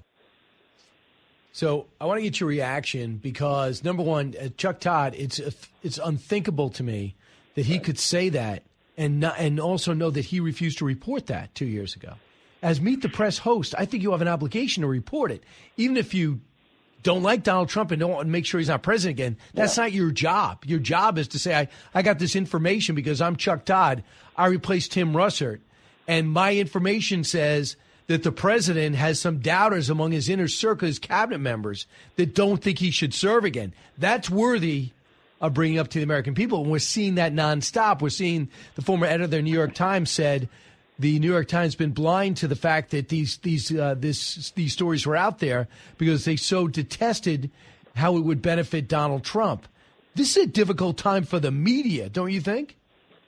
So I want to get your reaction because, number one, Chuck Todd, it's unthinkable to me that he could say that and also know that he refused to report that 2 years ago. As Meet the Press host, I think you have an obligation to report it. Even if you don't like Donald Trump and don't want to make sure he's not president again, that's not your job. Your job is to say, I got this information because I'm Chuck Todd. I replaced Tim Russert. And my information says that the president has some doubters among his inner circle, his cabinet members, that don't think he should serve again. That's worthy of bringing up to the American people. And we're seeing that nonstop. We're seeing the former editor of the New York Times said the New York Times been blind to the fact that these stories were out there because they so detested how it would benefit Donald Trump. This is a difficult time for the media, don't you think?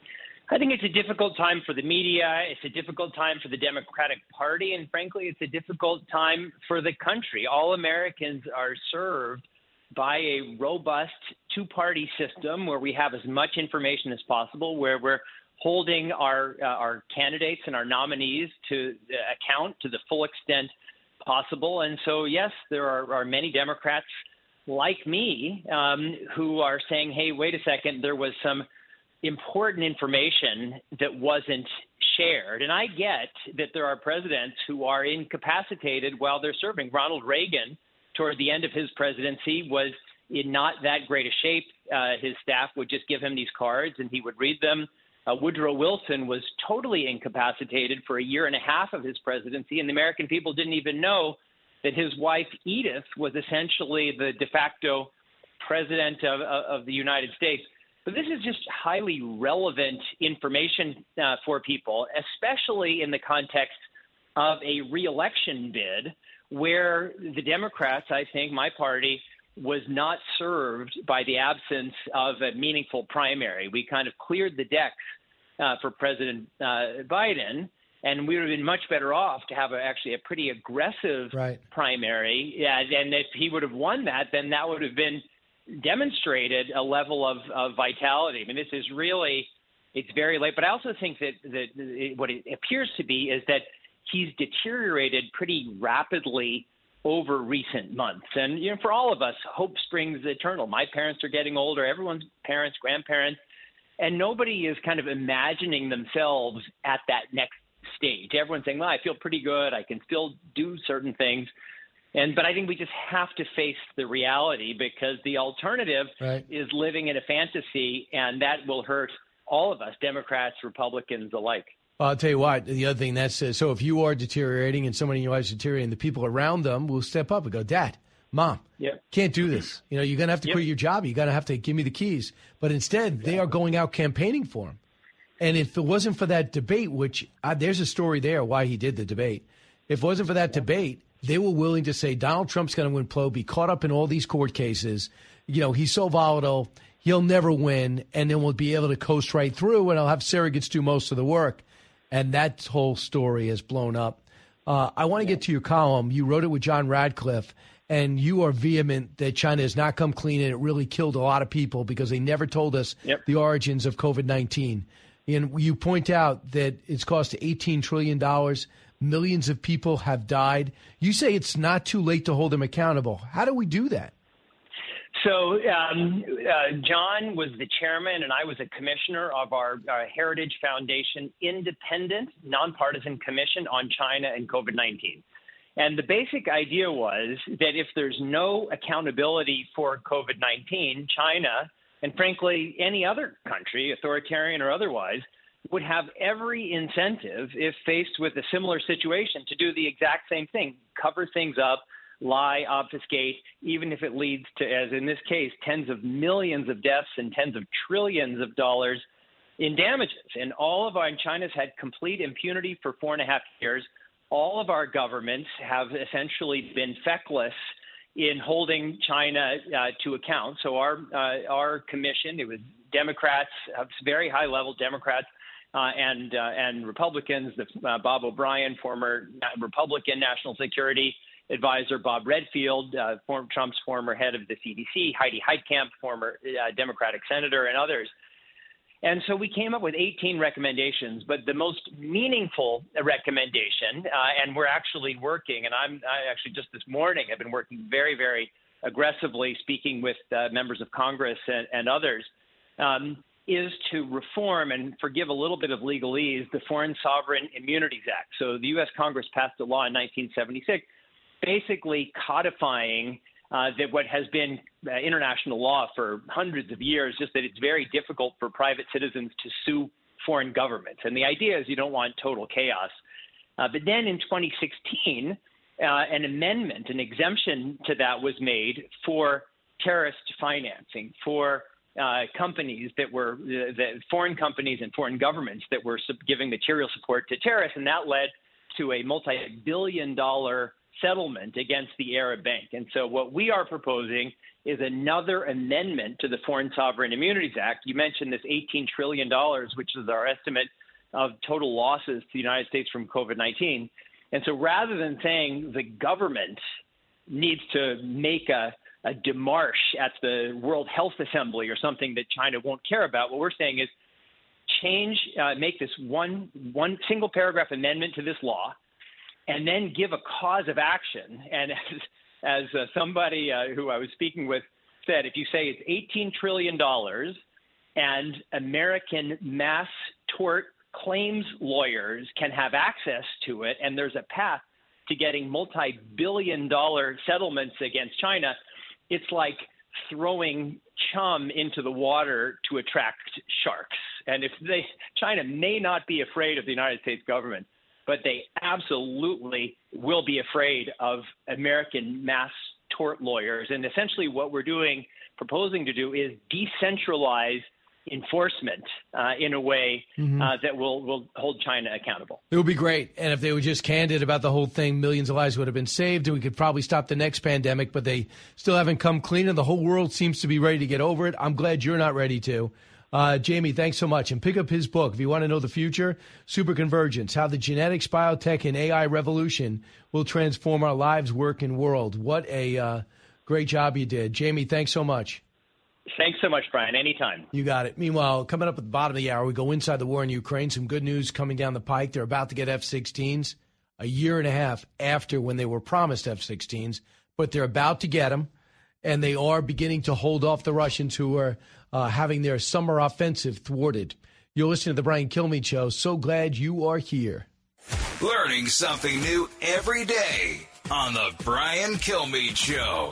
I think it's a difficult time for the media. It's a difficult time for the Democratic Party. And frankly, it's a difficult time for the country. All Americans are served by a robust two-party system where we have as much information as possible, where we're holding our candidates and our nominees to account to the full extent possible. And so, yes, there are many Democrats like me who are saying, hey, wait a second, there was some important information that wasn't shared. And I get that there are presidents who are incapacitated while they're serving. Ronald Reagan, toward the end of his presidency, was in not that great a shape. His staff would just give him these cards and he would read them. Woodrow Wilson was totally incapacitated for a year and a half of his presidency, and the American people didn't even know that his wife, Edith, was essentially the de facto president of the United States. But this is just highly relevant information for people, especially in the context of a reelection bid where the Democrats, I think, my party, was not served by the absence of a meaningful primary. We kind of cleared the decks for President Biden, and we would have been much better off to have actually a pretty aggressive primary. And if he would have won that, then that would have been demonstrated a level of vitality. I mean, this is really, it's very late. But I also think that what it appears to be is that he's deteriorated pretty rapidly over recent months. And, you know, for all of us, hope springs eternal. My parents are getting older, everyone's parents, grandparents, and nobody is kind of imagining themselves at that next stage. Everyone's saying, well, I feel pretty good. I can still do certain things. But I think we just have to face the reality, because the alternative is living in a fantasy, and that will hurt all of us, Democrats, Republicans alike. Well, I'll tell you what, the other thing that's so if you are deteriorating and somebody in your life is deteriorating, the people around them will step up and go, Dad, Mom, can't do this. You know, you're going to have to quit your job. You're going to have to give me the keys. But instead, they are going out campaigning for him. And if it wasn't for that debate, which there's a story there why he did the debate. If it wasn't for that debate, they were willing to say Donald Trump's going to implode, be caught up in all these court cases. You know, he's so volatile, he'll never win, and then we'll be able to coast right through, and I'll have surrogates do most of the work. And that whole story has blown up. I want to get to your column. You wrote it with John Radcliffe, and you are vehement that China has not come clean, and it really killed a lot of people because they never told us the origins of COVID-19. And you point out that it's cost $18 trillion. Millions of people have died. You say it's not too late to hold them accountable. How do we do that? So John was the chairman and I was a commissioner of our Heritage Foundation independent, nonpartisan commission on China and COVID-19. And the basic idea was that if there's no accountability for COVID-19, China, and frankly, any other country, authoritarian or otherwise, would have every incentive, if faced with a similar situation, to do the exact same thing, cover things up, lie, obfuscate, even if it leads to, as in this case, tens of millions of deaths and tens of trillions of dollars in damages. And all of China's had complete impunity for 4.5 years. All of our governments have essentially been feckless in holding China to account. So our commission, it was Democrats, very high-level Democrats, and Republicans, Bob O'Brien, former Republican National Security Advisor, Bob Redfield, Trump's former head of the CDC, Heidi Heitkamp, former Democratic senator, and others. And so we came up with 18 recommendations, but the most meaningful recommendation, and we're actually working, and I actually just this morning have been working very, very aggressively, speaking with members of Congress and others, is to reform and forgive a little bit of legalese the Foreign Sovereign Immunities Act. So the U.S. Congress passed a law in 1976 basically codifying that what has been international law for hundreds of years, just that it's very difficult for private citizens to sue foreign governments. And the idea is you don't want total chaos. But then in 2016, an amendment, an exemption to that was made for terrorist financing, for companies that were the foreign companies and foreign governments that were giving material support to terrorists, and that led to a multi-billion-dollar settlement against the Arab Bank. And so what we are proposing is another amendment to the Foreign Sovereign Immunities Act. You mentioned this $18 trillion, which is our estimate of total losses to the United States from COVID-19. And so rather than saying the government needs to make a démarche at the World Health Assembly or something that China won't care about, what we're saying is make this one single paragraph amendment to this law, and then give a cause of action. And as somebody who I was speaking with said, if you say it's $18 trillion and American mass tort claims lawyers can have access to it, and there's a path to getting multi-billion-dollar settlements against China, it's like throwing chum into the water to attract sharks. And China may not be afraid of the United States government, but they absolutely will be afraid of American mass tort lawyers. And essentially what we're proposing to do is decentralize enforcement in a way that will hold China accountable. It would be great. And if they were just candid about the whole thing, millions of lives would have been saved, and we could probably stop the next pandemic, but they still haven't come clean, and the whole world seems to be ready to get over it. I'm glad you're not ready to. Jamie, thanks so much. And pick up his book if you want to know the future, Superconvergence, How the Genetics, Biotech, and AI Revolution Will Transform Our Lives, Work, and World. What a great job you did. Jamie, thanks so much. Thanks so much, Brian. Anytime. You got it. Meanwhile, coming up at the bottom of the hour, we go inside the war in Ukraine. Some good news coming down the pike. They're about to get F-16s a year and a half after when they were promised F-16s, but they're about to get them, and they are beginning to hold off the Russians who are having their summer offensive thwarted. You're listening to The Brian Kilmeade Show. So glad you are here. Learning something new every day on The Brian Kilmeade Show.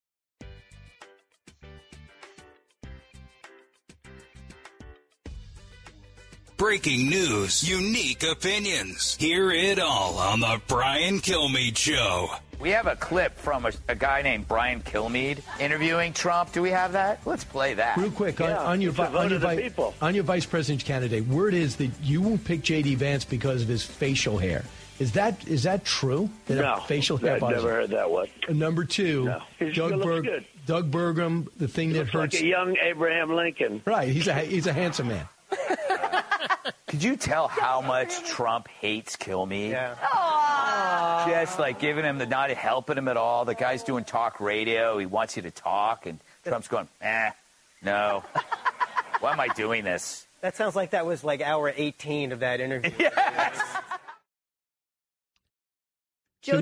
Breaking news, unique opinions. Hear it all on The Brian Kilmeade Show. We have a clip from a guy named Brian Kilmeade interviewing Trump. Do we have that? Let's play that. Real quick, on your vice president candidate, word is that you won't pick J.D. Vance because of his facial hair. Is that true? No, facial hair I've never heard that one. Number two, no. Doug Burgum, the thing that hurts. Like a young Abraham Lincoln. Right, he's a handsome man. Could you tell how much Trump hates Kilmeade? Yeah. Just like giving him not helping him at all. The guy's doing talk radio. He wants you to talk, and Trump's going, no. Why am I doing this? That sounds like that was like hour 18 of that interview. Yes. Should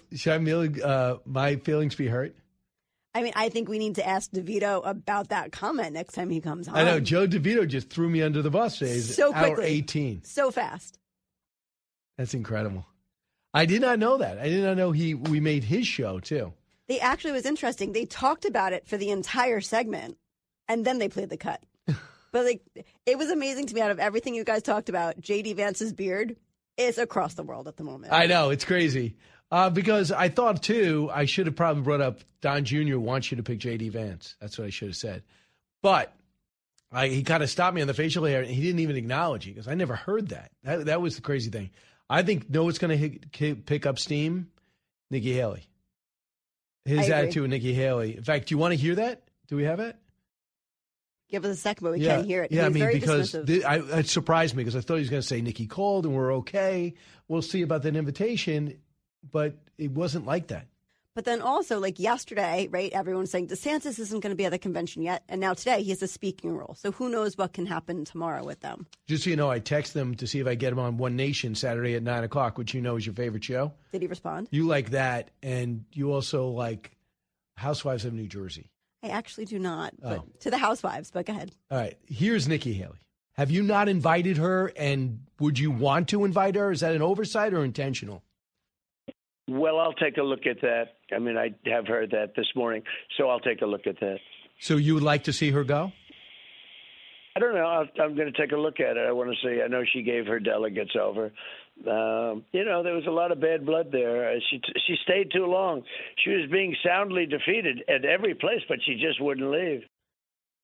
my feelings be hurt? I mean, I think we need to ask DeVito about that comment next time he comes on. I know. Joe DeVito just threw me under the bus today. So quickly. Hour 18. So fast. That's incredible. I did not know that. I did not know we made his show, too. They actually was interesting. They talked about it for the entire segment, and then they played the cut. But it was amazing to me. Out of everything you guys talked about, J.D. Vance's beard is across the world at the moment. I know. It's crazy. Because I thought, too, I should have probably brought up Don Jr. wants you to pick J.D. Vance. That's what I should have said. But he kind of stopped me on the facial hair, and he didn't even acknowledge it because I never heard that. That was the crazy thing. I think what's going to pick up steam? Nikki Haley. His attitude with Nikki Haley. In fact, do you want to hear that? Do we have it? Give us a second, but we can't hear it. Yeah, because it surprised me because I thought he was going to say Nikki called and we're okay. We'll see about that invitation. But it wasn't like that. But then also, like yesterday, right, everyone was saying DeSantis isn't going to be at the convention yet. And now today, he has a speaking role. So who knows what can happen tomorrow with them. Just so you know, I text them to see if I get him on One Nation Saturday at 9 o'clock, which you know is your favorite show. Did he respond? You like that. And you also like Housewives of New Jersey. I actually do not. But to the Housewives, but go ahead. All right. Here's Nikki Haley. Have you not invited her? And would you want to invite her? Is that an oversight or intentional? Well, I'll take a look at that. I mean, I have heard that this morning, so I'll take a look at that. So you would like to see her go? I don't know. I'm going to take a look at it. I want to see. I know she gave her delegates over. There was a lot of bad blood there. She stayed too long. She was being soundly defeated at every place, but she just wouldn't leave.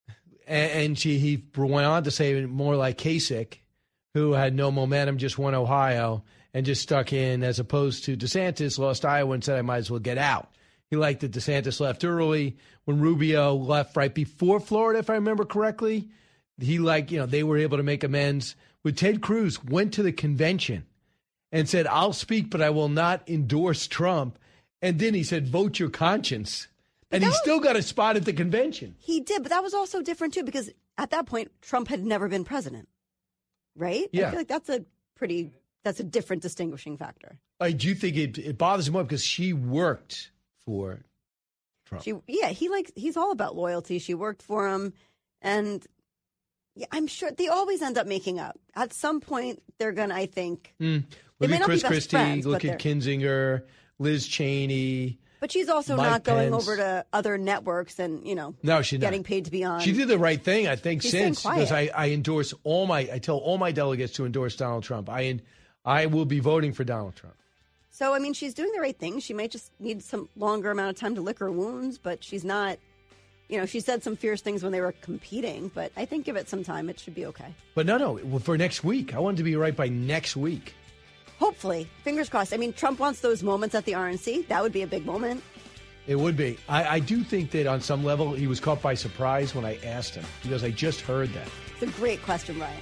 And he went on to say more like Kasich, who had no momentum, just won Ohio and just stuck in, as opposed to DeSantis, lost Iowa and said, I might as well get out. He liked that DeSantis left early. When Rubio left right before Florida, if I remember correctly, he they were able to make amends. With Ted Cruz, went to the convention and said, I'll speak, but I will not endorse Trump. And then he said, vote your conscience. And he still got a spot at the convention. He did, but that was also different, too, because at that point, Trump had never been president, right? Yeah. I feel like that's a different distinguishing factor. I do think it bothers him more because she worked for Trump. He's all about loyalty. She worked for him, and I'm sure they always end up making up. At some point, they're going to, I think. Look at Chris Christie, look at Kinzinger, Liz Cheney. But she's also Mike not going Pence. over to other networks and, no, she's getting not. paid to be on. She did the right thing, I think, She's since, staying because quiet. I tell all my delegates to endorse Donald Trump. I will be voting for Donald Trump. So, I mean, she's doing the right thing. She might just need some longer amount of time to lick her wounds, but she's not, she said some fierce things when they were competing, but I think give it some time. It should be okay. But no, for next week. I want it to be right by next week. Hopefully. Fingers crossed. I mean, Trump wants those moments at the RNC. That would be a big moment. It would be. I do think that on some level he was caught by surprise when I asked him. He goes, I just heard that. It's a great question, Ryan.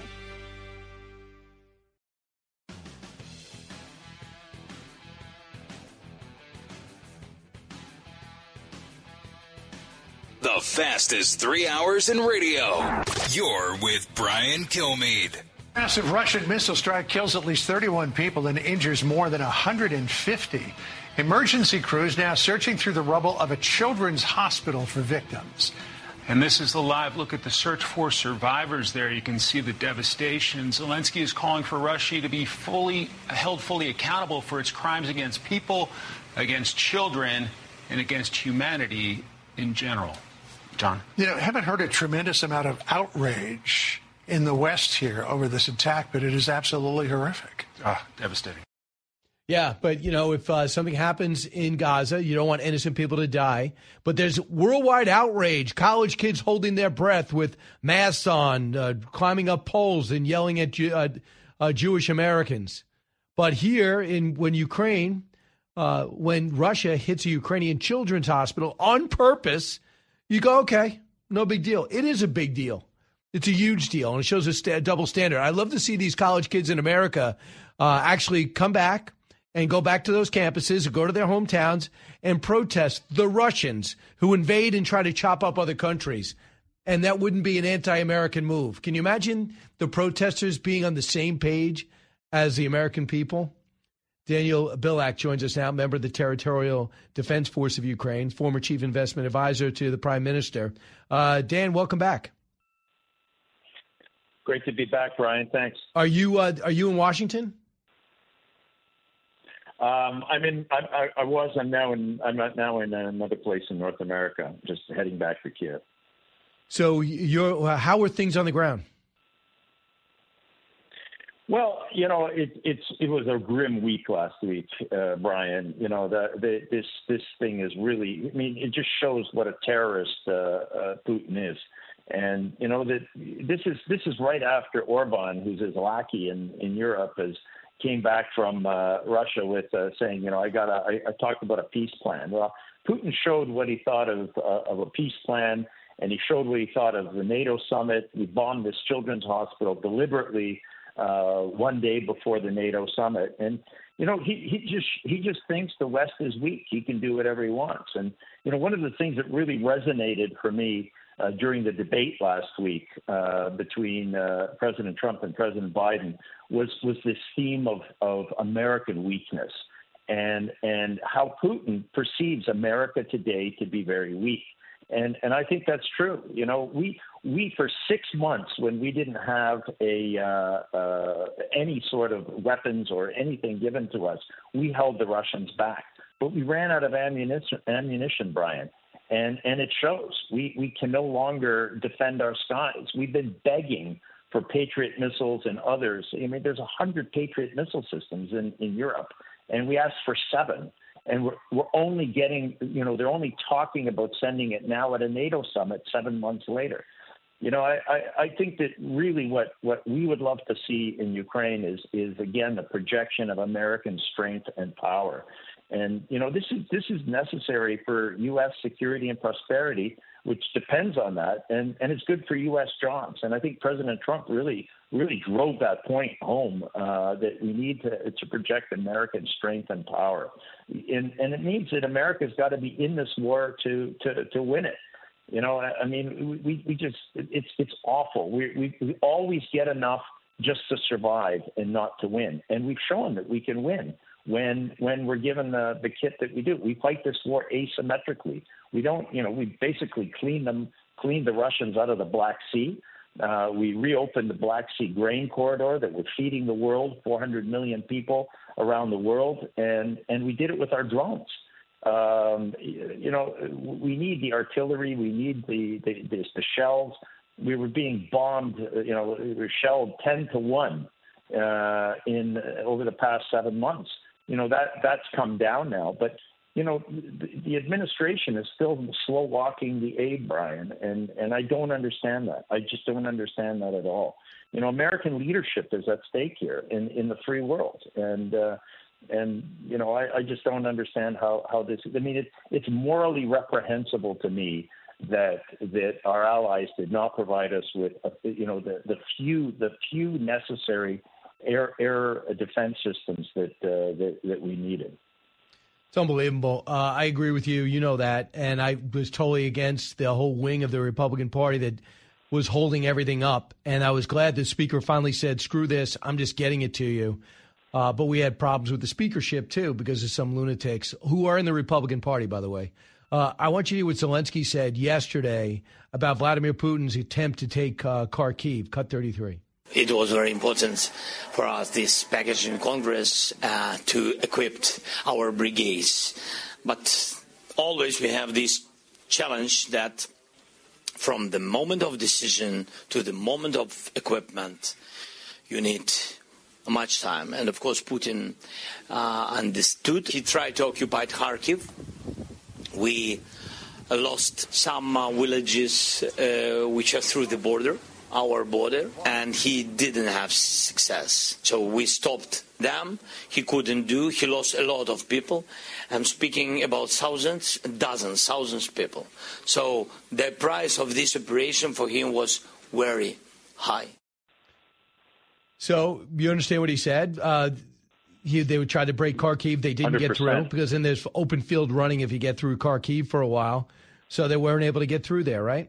The fastest 3 hours in radio. You're with Brian Kilmeade. Massive Russian missile strike kills at least 31 people and injures more than 150. Emergency crews now searching through the rubble of a children's hospital for victims. And this is the live look at the search for survivors there. You can see the devastation. Zelensky is calling for Russia to be held fully accountable for its crimes against people, against children, and against humanity in general. John? Haven't heard a tremendous amount of outrage in the West here over this attack, but it is absolutely horrific. Devastating. Yeah, but, if something happens in Gaza, you don't want innocent people to die. But there's worldwide outrage, college kids holding their breath with masks on, climbing up poles and yelling at Jewish Americans. But here when Ukraine, when Russia hits a Ukrainian children's hospital on purpose, you go, okay, no big deal. It is a big deal. It's a huge deal, and it shows a double standard. I love to see these college kids in America actually come back and go back to those campuses, go to their hometowns, and protest the Russians who invade and try to chop up other countries. And that wouldn't be an anti-American move. Can you imagine the protesters being on the same page as the American people? Daniel Bilak joins us now, member of the Territorial Defense Force of Ukraine, former chief investment advisor to the prime minister. Dan, welcome back. Great to be back, Brian. Thanks. Are you in Washington? I'm now in another place in North America, just heading back to Kiev. So how are things on the ground? Well, it was a grim week last week, Brian. This thing is really, it just shows what a terrorist Putin is. And, this is right after Orban, who's his lackey in Europe, came back from Russia with saying, I talked about a peace plan. Well, Putin showed what he thought of a peace plan, and he showed what he thought of the NATO summit. We bombed this children's hospital deliberately one day before the NATO summit. And, he just thinks the West is weak. He can do whatever he wants. And, one of the things that really resonated for me during the debate last week between President Trump and President Biden was this theme of American weakness and how Putin perceives America today to be very weak. And I think that's true. We for 6 months, when we didn't have any sort of weapons or anything given to us, we held the Russians back. But we ran out of ammunition, Brian. And it shows. We can no longer defend our skies. We've been begging for Patriot missiles and others. There's 100 Patriot missile systems in Europe, and we asked for 7. And we're only getting, they're only talking about sending it now at a NATO summit 7 months later. I think that really what we would love to see in Ukraine is again the projection of American strength and power. And this is necessary for U.S. security and prosperity, which depends on that, and it's good for U.S. jobs. And I think President Trump really drove that point home, that we need to project American strength and power, and it means that America's got to be in this war to win it. I mean, we just it's awful. We always get enough just to survive and not to win, and we've shown that we can win when we're given the kit that we do. We fight this war asymmetrically. We don't, we basically cleaned the Russians out of the Black Sea. We reopened the Black Sea grain corridor that was feeding the world, 400 million people around the world, and we did it with our drones. We need the artillery. We need the shells. We were being bombed. We were shelled 10-1 over the past 7 months. That's come down now, but the administration is still slow walking the aid, Brian, and I don't understand that. I just don't understand that at all. American leadership is at stake here in the free world, and I just don't understand how this. I mean, it's morally reprehensible to me that our allies did not provide us with the few necessary air defense systems that we needed. It's unbelievable. I agree with you. You know that. And I was totally against the whole wing of the Republican Party that was holding everything up. And I was glad the speaker finally said, screw this, I'm just getting it to you. But we had problems with the speakership, too, because of some lunatics who are in the Republican Party, by the way. I want you to hear what Zelensky said yesterday about Vladimir Putin's attempt to take Kharkiv, Cut 33. It was very important for us, this package in Congress, to equip our brigades. But always we have this challenge that from the moment of decision to the moment of equipment, you need much time. And of course, Putin understood. He tried to occupy Kharkiv. We lost some villages which are through the border. Our border, and he didn't have success. So we stopped them. He couldn't do. He lost a lot of people. I'm speaking about thousands of people. So the price of this operation for him was very high. So you understand what he said? They would try to break Kharkiv. They didn't 100%. Get through because then there's open field running if you get through Kharkiv for a while. So they weren't able to get through there, right?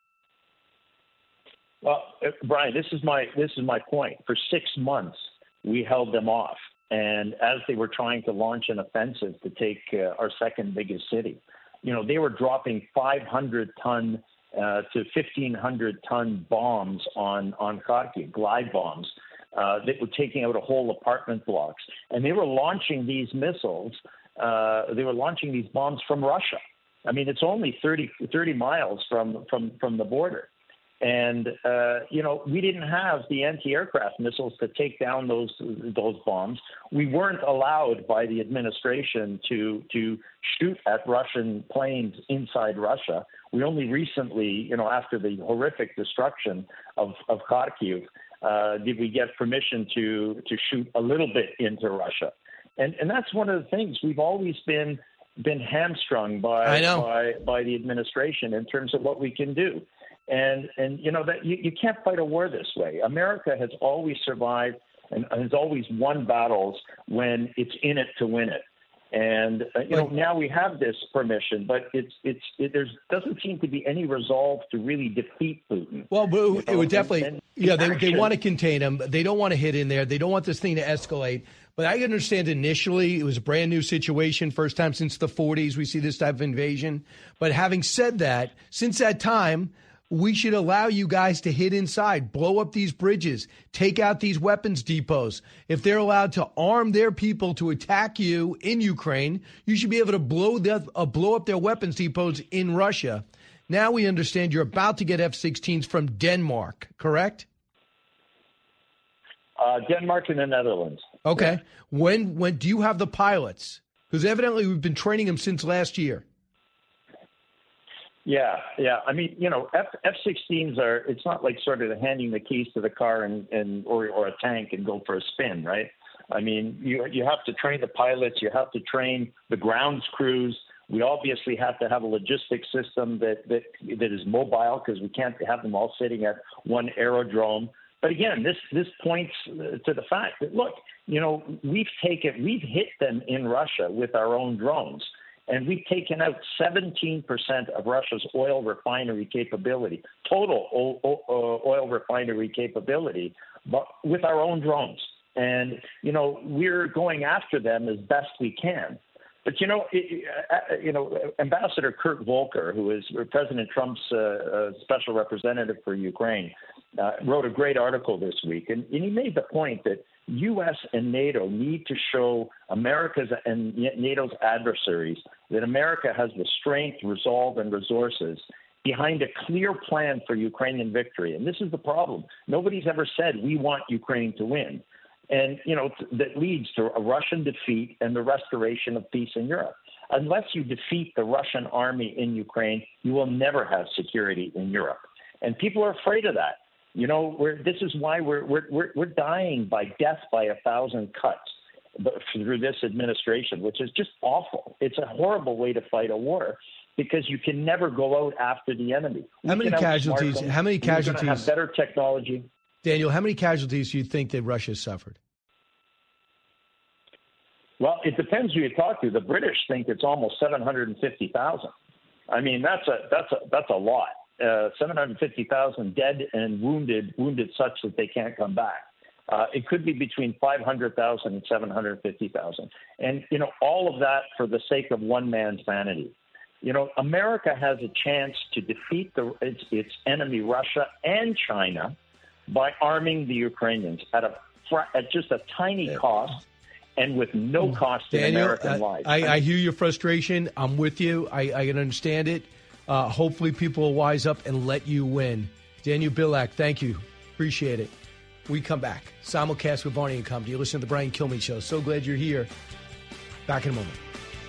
Well, Brian, this is my point. For 6 months, we held them off, and as they were trying to launch an offensive to take our second biggest city, they were dropping 500-ton to 1,500-ton bombs on Kharkiv, glide bombs that were taking out whole apartment blocks, and they were launching these missiles. They were launching these bombs from Russia. I mean, it's only 30 miles from the border. And, we didn't have the anti-aircraft missiles to take down those bombs. We weren't allowed by the administration to shoot at Russian planes inside Russia. We only recently, after the horrific destruction of Kharkiv, did we get permission to shoot a little bit into Russia. And that's one of the things. We've always been hamstrung by the administration in terms of what we can do. And that you can't fight a war this way. America has always survived and has always won battles when it's in it to win it. And now we have this permission, but there doesn't seem to be any resolve to really defeat Putin. Well, it would definitely. They want to contain him. They don't want to hit in there. They don't want this thing to escalate. But I understand initially it was a brand new situation. First time since the 40s we see this type of invasion. But having said that, since that time, we should allow you guys to hit inside, blow up these bridges, take out these weapons depots. If they're allowed to arm their people to attack you in Ukraine, you should be able to blow up their weapons depots in Russia. Now we understand you're about to get F-16s from Denmark, correct? Denmark and the Netherlands. Okay. Yeah. When do you have the pilots? Because evidently we've been training them since last year. Yeah. I mean, F-16s are. It's not like sort of handing the keys to the car or a tank and go for a spin, right? I mean, you have to train the pilots. You have to train the grounds crews. We obviously have to have a logistics system that is mobile, because we can't have them all sitting at one aerodrome. But again, this points to the fact that, look, we've hit them in Russia with our own drones, and we've taken out 17% of Russia's oil refinery capability, total oil refinery capability, but with our own drones. And, we're going after them as best we can. But, Ambassador Kurt Volker, who is President Trump's special representative for Ukraine, wrote a great article this week. And he made the point that U.S. and NATO need to show America's and NATO's adversaries that America has the strength, resolve, and resources behind a clear plan for Ukrainian victory. And this is the problem. Nobody's ever said we want Ukraine to win. And, that leads to a Russian defeat and the restoration of peace in Europe. Unless you defeat the Russian army in Ukraine, you will never have security in Europe. And people are afraid of that. This is why we're dying by death by 1,000 cuts through this administration, which is just awful. It's a horrible way to fight a war, because you can never go out after the enemy. How many casualties? How many casualties? We're going to have better technology. Daniel, how many casualties do you think that Russia has suffered? Well, it depends who you talk to. The British think it's almost 750,000. I mean, that's a lot. 750,000 dead and wounded such that they can't come back. It could be between 500,000 and 750,000. And, all of that for the sake of one man's vanity. America has a chance to defeat its enemy, Russia and China, by arming the Ukrainians at just a tiny cost and with no cost in American lives. I hear your frustration. I'm with you. I can understand it. Hopefully people will wise up and let you win. Daniel Bilak, thank you. Appreciate it. We come back. Simulcast with Varney and Company. You listen to the Brian Kilmeade Show. So glad you're here. Back in a moment.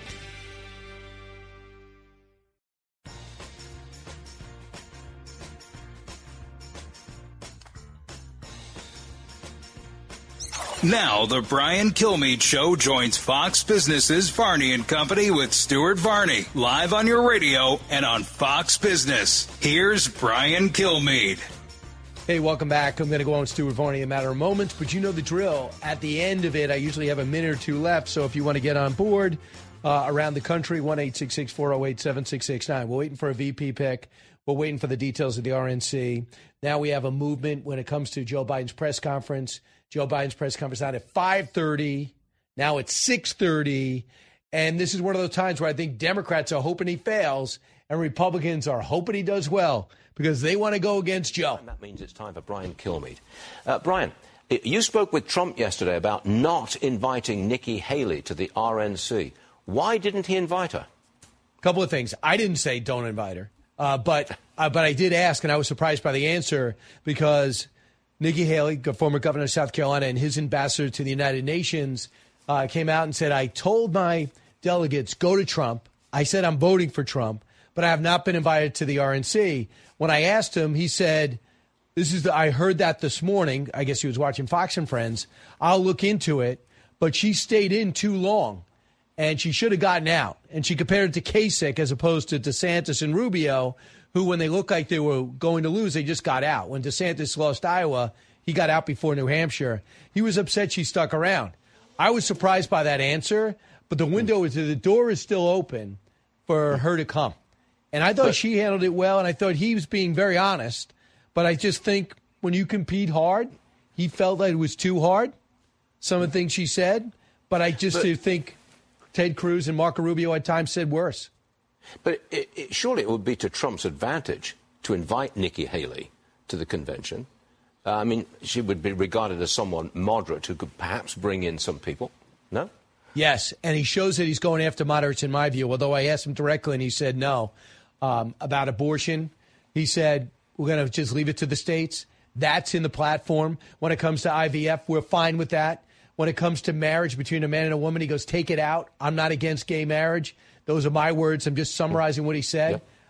Now, the Brian Kilmeade Show joins Fox Business's Varney and Company with Stuart Varney, live on your radio and on Fox Business. Here's Brian Kilmeade. Hey, welcome back. I'm going to go on with Stuart Varney in a matter of moments, but you know the drill. At the end of it, I usually have a minute or two left, so if you want to get on board around the country, 1-866-408-7669. We're waiting for a VP pick. We're waiting for the details of the RNC. Now we have a movement when it comes to Joe Biden's press conference. Joe Biden's press conference out at 5:30. Now it's 6:30. And this is one of those times where I think Democrats are hoping he fails and Republicans are hoping he does well because they want to go against Joe. And that means it's time for Brian Kilmeade. Brian, you spoke with Trump yesterday about not inviting Nikki Haley to the RNC. Why didn't he invite her? A couple of things. I didn't say don't invite her, but I did ask, and I was surprised by the answer because Nikki Haley, former governor of South Carolina, and his ambassador to the United Nations came out and said, I told my delegates, go to Trump. I said I'm voting for Trump, but I have not been invited to the RNC. When I asked him, he said, I heard that this morning. I guess he was watching Fox and Friends. I'll look into it, but she stayed in too long, and she should have gotten out. And she compared it to Kasich as opposed to DeSantis and Rubio, who, when they looked like they were going to lose, they just got out. When DeSantis lost Iowa, he got out before New Hampshire. He was upset she stuck around. I was surprised by that answer, but the door is still open for her to come. And I thought she handled it well, and I thought he was being very honest. But I just think when you compete hard, he felt that it was too hard, some of the things she said. But I just think Ted Cruz and Marco Rubio at times said worse. But surely it would be to Trump's advantage to invite Nikki Haley to the convention. I mean, she would be regarded as someone moderate who could perhaps bring in some people. No? Yes, and he shows that he's going after moderates in my view, although I asked him directly and he said no. About abortion, he said, we're going to just leave it to the states. That's in the platform. When it comes to IVF, we're fine with that. When it comes to marriage between a man and a woman, he goes, take it out. I'm not against gay marriage. Those are my words. I'm just summarizing what he said. Yeah.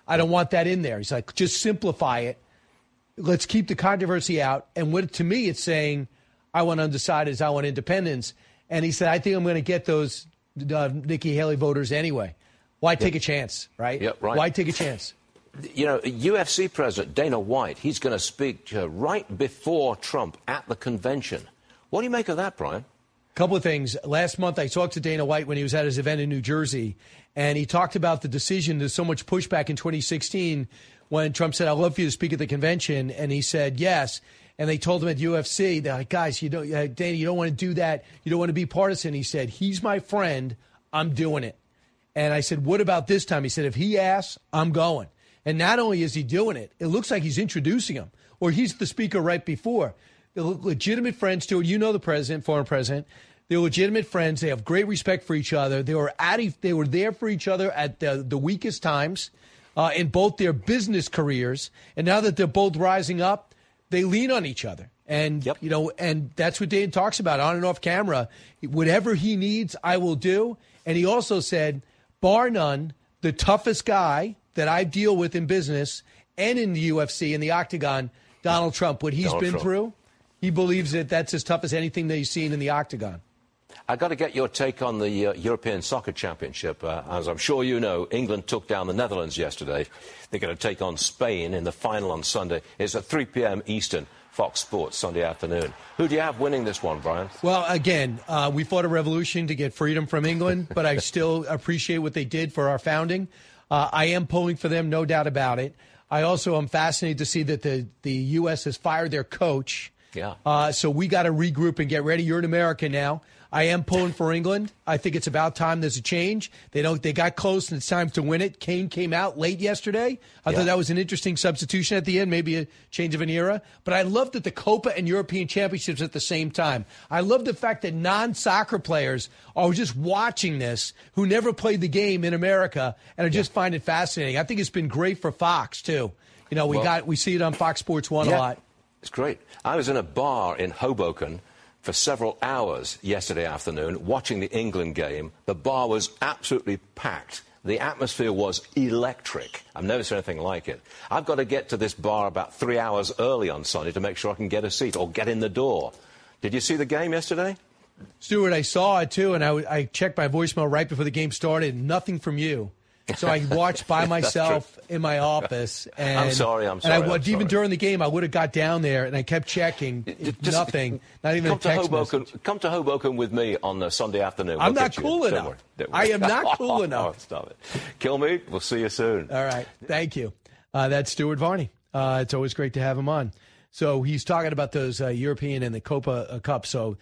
I don't want that in there. He's like, just simplify it. Let's keep the controversy out. And what to me, it's saying, I want undecideds, I want independents. And he said, I think I'm going to get those Nikki Haley voters anyway. Why take a chance, right? Yeah, right. Why take a chance? You know, UFC president Dana White, he's going to speak right before Trump at the convention. What do you make of that, Brian? Couple of things. Last month, I talked to Dana White when he was at his event in New Jersey, and he talked about the decision. There's so much pushback in 2016 when Trump said, I'd love for you to speak at the convention, and he said yes. And they told him at UFC, they're like, guys, Dana, you don't want to do that. You don't want to be partisan. He said, he's my friend. I'm doing it. And I said, what about this time? He said, if he asks, I'm going. And not only is he doing it, it looks like he's introducing him, or he's the speaker right before. They're legitimate friends, too. You know the president, former president. They're legitimate friends. They have great respect for each other. They were there for each other at the weakest times in both their business careers. And now that they're both rising up, they lean on each other. And, you know, and that's what Dana talks about on and off camera. Whatever he needs, I will do. And he also said, bar none, the toughest guy that I deal with in business and in the UFC, in the octagon, Donald Trump, what he's been through, he believes that that's as tough as anything that he's seen in the octagon. I got to get your take on the European Soccer Championship. As I'm sure you know, England took down the Netherlands yesterday. They're going to take on Spain in the final on Sunday. It's at 3 p.m. Eastern, Fox Sports, Sunday afternoon. Who do you have winning this one, Brian? Well, again, we fought a revolution to get freedom from England, but I still appreciate what they did for our founding. I am pulling for them, no doubt about it. I also am fascinated to see that the U.S. has fired their coach. Yeah. So we got to regroup and get ready. You're in America now. I am pulling for England. I think it's about time there's a change. They got close, and it's time to win it. Kane came out late yesterday. I thought that was an interesting substitution at the end, maybe a change of an era. But I love that the Copa and European Championships at the same time. I love the fact that non-soccer players are just watching this who never played the game in America, and I just find it fascinating. I think it's been great for Fox, too. You know, we see it on Fox Sports 1 a lot. It's great. I was in a bar in Hoboken for several hours yesterday afternoon watching the England game. The bar was absolutely packed. The atmosphere was electric. I've never seen anything like it. I've got to get to this bar about 3 hours early on Sunday to make sure I can get a seat or get in the door. Did you see the game yesterday? Stuart, I saw it too, and I checked my voicemail right before the game started. Nothing from you. So I watched by myself in my office. And, I'm sorry. And even during the game, I would have got down there, and I kept checking. Nothing. Not even a text message. Come to Hoboken with me on a Sunday afternoon. I'm not cool enough. I am not cool enough. Oh, stop it. Kilmeade, we'll see you soon. All right. Thank you. That's Stuart Varney. It's always great to have him on. So he's talking about those European and the Copa Cup. So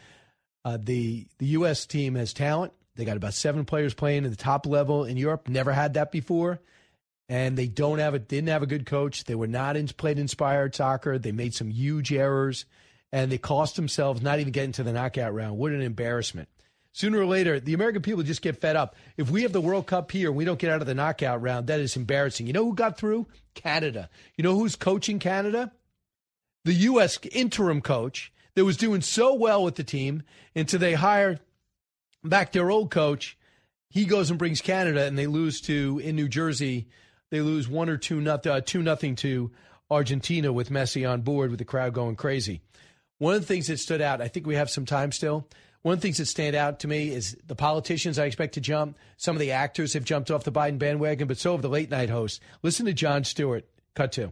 the U.S. team has talent. They got about 7 players playing at the top level in Europe. Never had that before. And they didn't have a good coach. They were not played inspired soccer. They made some huge errors. And they cost themselves not even getting to the knockout round. What an embarrassment. Sooner or later, the American people just get fed up. If we have the World Cup here and we don't get out of the knockout round, that is embarrassing. You know who got through? Canada. You know who's coaching Canada? The U.S. interim coach that was doing so well with the team until they hired back their old coach. He goes and brings Canada, and they lose in New Jersey. They lose 1 or 2-0 to Argentina with Messi on board, with the crowd going crazy. One of the things that stood out, I think we have some time still. One of the things that stand out to me is the politicians I expect to jump. Some of the actors have jumped off the Biden bandwagon, but so have the late night hosts. Listen to Jon Stewart. Cut 2.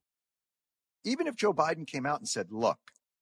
Even if Joe Biden came out and said, look,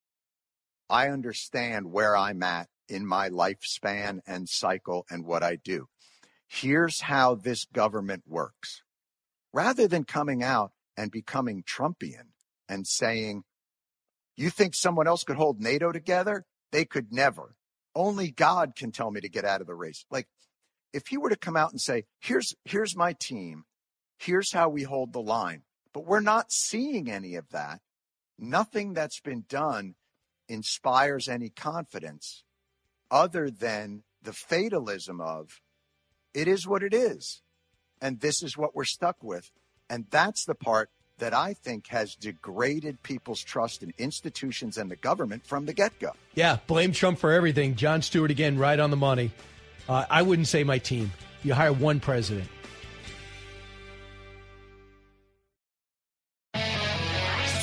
I understand where I'm at in my lifespan and cycle and what I do. Here's how this government works. Rather than coming out and becoming Trumpian and saying, you think someone else could hold NATO together? They could never. Only God can tell me to get out of the race. Like, if he were to come out and say, here's my team, here's how we hold the line, but we're not seeing any of that. Nothing that's been done inspires any confidence other than the fatalism of it is what it is. And this is what we're stuck with. And that's the part that I think has degraded people's trust in institutions and the government from the get-go. Yeah, blame Trump for everything. Jon Stewart, again, right on the money. I wouldn't say my team. You hire one president.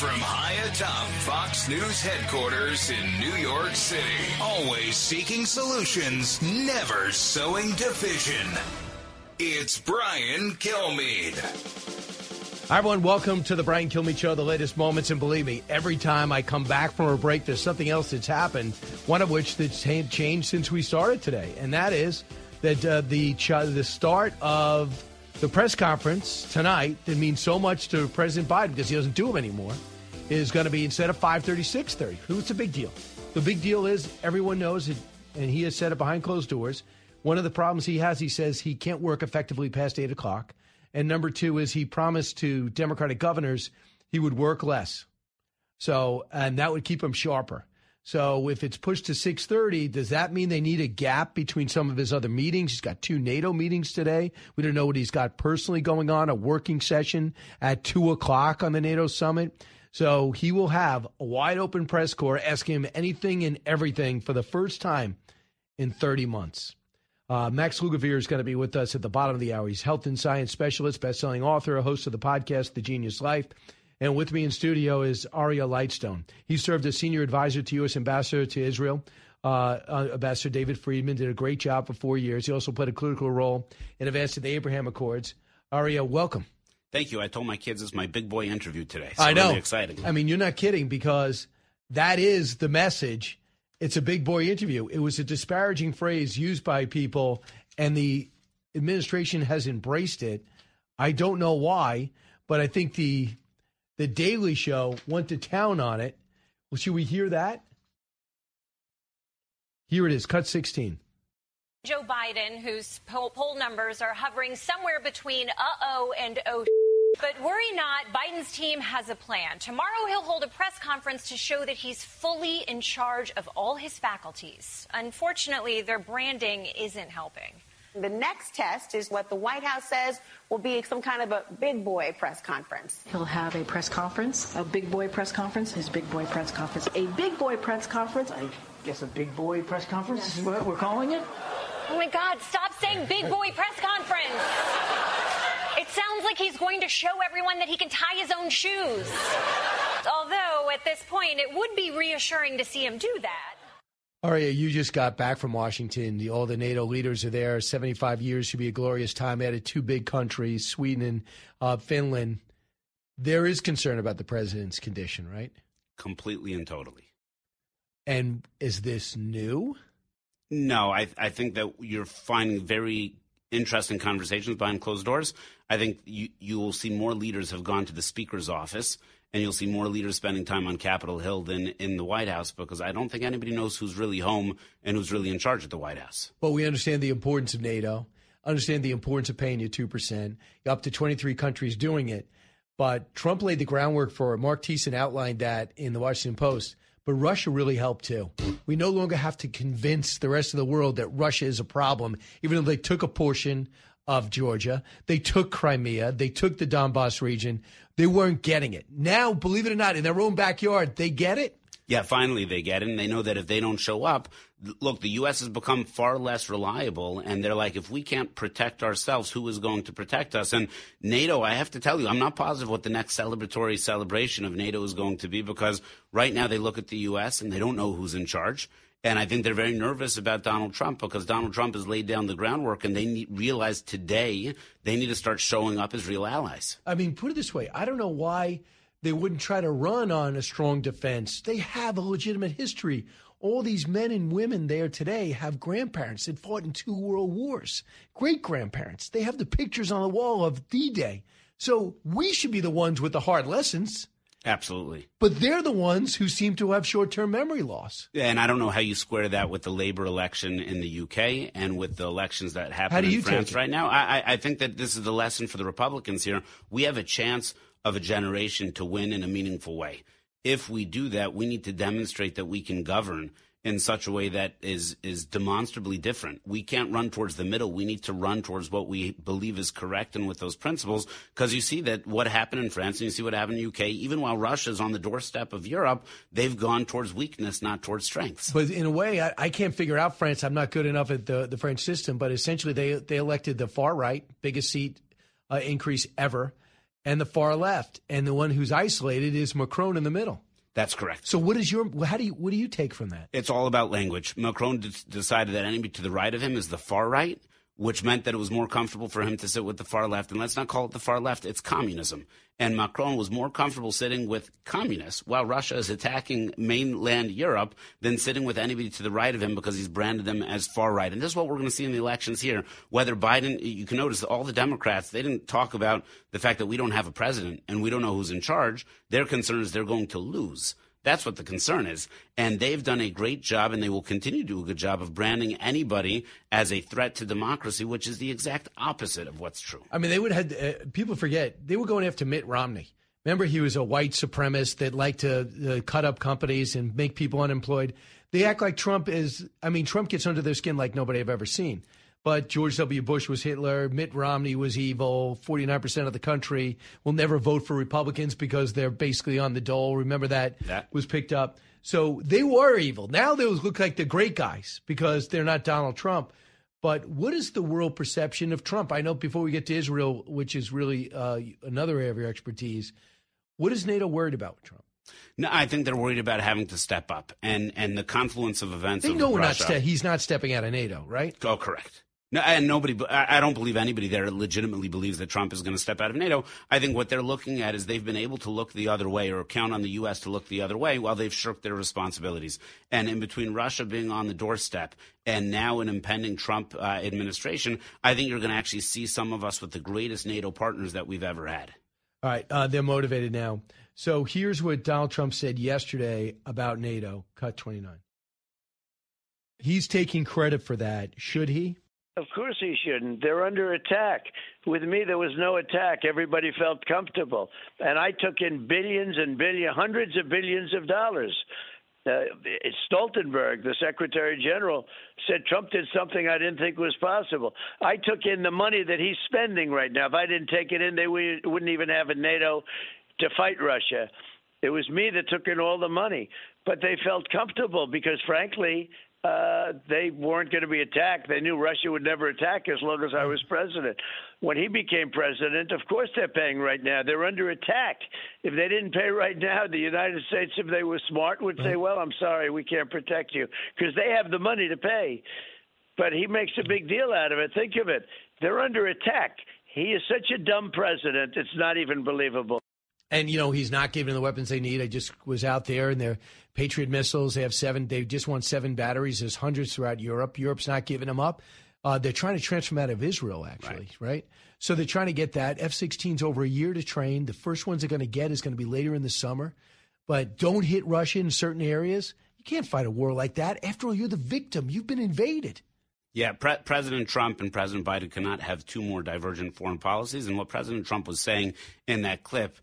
From high atop Fox News headquarters in New York City, always seeking solutions, never sowing division. It's Brian Kilmeade. Hi, everyone. Welcome to the Brian Kilmeade Show, the latest moments. And believe me, every time I come back from a break, there's something else that's happened, one of which that's changed since we started today. And that is that the start of the press conference tonight that means so much to President Biden because he doesn't do them anymore is going to be, instead of 5:30, 6:30. It's a big deal. The big deal is everyone knows it, and he has said it behind closed doors. One of the problems he has, he says he can't work effectively past 8 o'clock. And number two is he promised to Democratic governors he would work less. So, and that would keep him sharper. So if it's pushed to 6:30, does that mean they need a gap between some of his other meetings? He's got 2 NATO meetings today. We don't know what he's got personally going on, a working session at 2 o'clock on the NATO summit. So he will have a wide open press corps asking him anything and everything for the first time in 30 months. Max Lugavere is going to be with us at the bottom of the hour. He's health and science specialist, best-selling author, a host of the podcast, The Genius Life. And with me in studio is Aria Lightstone. He served as senior advisor to U.S. Ambassador to Israel. Ambassador David Friedman did a great job for 4 years. He also played a critical role in advancing the Abraham Accords. Aria, welcome. Thank you. I told my kids it's my big boy interview today. So I know. Really exciting. I mean, you're not kidding, because that is the message. It's a big boy interview. It was a disparaging phrase used by people, and the administration has embraced it. I don't know why, but I think the Daily Show went to town on it. Well, should we hear that? Here it is, cut 16. Joe Biden, whose poll numbers are hovering somewhere between uh-oh and oh. But worry not, Biden's team has a plan. Tomorrow he'll hold a press conference to show that he's fully in charge of all his faculties. Unfortunately, their branding isn't helping. The next test is what the White House says will be some kind of a big boy press conference. He'll have a press conference, a big boy press conference, his big boy press conference, a big boy press conference. I guess a big boy press conference is what we're calling it. Oh, my God, stop saying big boy press conference. It sounds like he's going to show everyone that he can tie his own shoes. Although, at this point, it would be reassuring to see him do that. Aria, you just got back from Washington. All the NATO leaders are there. 75 years should be a glorious time. Added 2 big countries, Sweden and Finland. There is concern about the president's condition, right? Completely and totally. And is this new? No, I think that you're finding very interesting conversations behind closed doors. I think you will see more leaders have gone to the speaker's office, and you'll see more leaders spending time on Capitol Hill than in the White House, because I don't think anybody knows who's really home and who's really in charge at the White House. But we understand the importance of NATO, understand the importance of paying you 2%, up to 23 countries doing it. But Trump laid the groundwork for it. Mark Thiessen outlined that in the Washington Post. But Russia really helped, too. We no longer have to convince the rest of the world that Russia is a problem, even though they took a portion of Georgia. They took Crimea. They took the Donbass region. They weren't getting it. Now, believe it or not, in their own backyard, they get it. Yeah, finally they get it, and they know that if they don't show up, look, the U.S. has become far less reliable, and they're like, if we can't protect ourselves, who is going to protect us? And NATO, I have to tell you, I'm not positive what the next celebratory celebration of NATO is going to be, because right now they look at the U.S. and they don't know who's in charge. And I think they're very nervous about Donald Trump, because Donald Trump has laid down the groundwork, and they realize today they need to start showing up as real allies. I mean, put it this way. I don't know why they wouldn't try to run on a strong defense. They have a legitimate history. All these men and women there today have grandparents that fought in 2 world wars, great-grandparents. They have the pictures on the wall of D-Day. So we should be the ones with the hard lessons. Absolutely. But they're the ones who seem to have short-term memory loss. And I don't know how you square that with the Labour election in the UK and with the elections that happen in France right now. I think that this is the lesson for the Republicans here. We have a chance of a generation to win in a meaningful way. If we do that, we need to demonstrate that we can govern in such a way that is demonstrably different. We can't run towards the middle. We need to run towards what we believe is correct and with those principles, because you see that what happened in France and you see what happened in the UK, even while Russia's on the doorstep of Europe, they've gone towards weakness, not towards strengths. But in a way, I can't figure out France. I'm not good enough at the French system, but essentially they elected the far right, biggest seat increase ever. and the far left, and the one who's isolated is Macron in the middle. That's correct. So what do you take from that? It's all about language. Macron decided that anybody to the right of him is the far right, which meant that it was more comfortable for him to sit with the far left. And let's not call it the far left, it's communism. And Macron was more comfortable sitting with communists while Russia is attacking mainland Europe than sitting with anybody to the right of him because he's branded them as far right. And this is what we're going to see in the elections here. Whether Biden, you can notice that all the Democrats, they didn't talk about the fact that we don't have a president and we don't know who's in charge. Their concern is they're going to lose. That's what the concern is. And they've done a great job, and they will continue to do a good job of branding anybody as a threat to democracy, which is the exact opposite of what's true. I mean, they would have people forget they were going after Mitt Romney. Remember, he was a white supremacist that liked to cut up companies and make people unemployed. They act like Trump is. I mean, Trump gets under their skin like nobody I've ever seen. But George W. Bush was Hitler. Mitt Romney was evil. 49% of the country will never vote for Republicans because they're basically on the dole. Remember that was picked up. So they were evil. Now they look like the great guys because they're not Donald Trump. But what is the world perception of Trump? I know before we get to Israel, which is really another area of your expertise, what is NATO worried about with Trump? No, I think they're worried about having to step up and the confluence of events. They know he's not stepping out of NATO, right? Oh, correct. No, and I don't believe anybody there legitimately believes that Trump is going to step out of NATO. I think what they're looking at is they've been able to look the other way or count on the U.S. to look the other way while they've shirked their responsibilities. And in between Russia being on the doorstep and now an impending Trump administration, I think you're going to actually see some of us with the greatest NATO partners that we've ever had. All right. They're motivated now. So here's what Donald Trump said yesterday about NATO. Cut 29. He's taking credit for that. Should he? Of course he shouldn't. They're under attack. With me, there was no attack. Everybody felt comfortable. And I took in billions and hundreds of billions of dollars. Stoltenberg, the Secretary General, said Trump did something I didn't think was possible. I took in the money that he's spending right now. If I didn't take it in, they wouldn't even have a NATO to fight Russia. It was me that took in all the money. But they felt comfortable because, frankly, they weren't going to be attacked. They knew Russia would never attack as long as I was president. When he became president, of course they're paying right now. They're under attack. If they didn't pay right now, the United States, if they were smart, would say, well, I'm sorry, we can't protect you, because they have the money to pay. But he makes a big deal out of it. Think of it. They're under attack. He is such a dumb president, it's not even believable. And, he's not giving them the weapons they need. I just was out there, and their Patriot missiles, they have 7. They just want 7 batteries. There's hundreds throughout Europe. Europe's not giving them up. They're trying to transfer them out of Israel, actually, right? So they're trying to get that. F-16's over a year to train. The first ones they're going to get is going to be later in the summer. But don't hit Russia in certain areas. You can't fight a war like that. After all, you're the victim. You've been invaded. Yeah, President Trump and President Biden cannot have two more divergent foreign policies. And what President Trump was saying in that clip,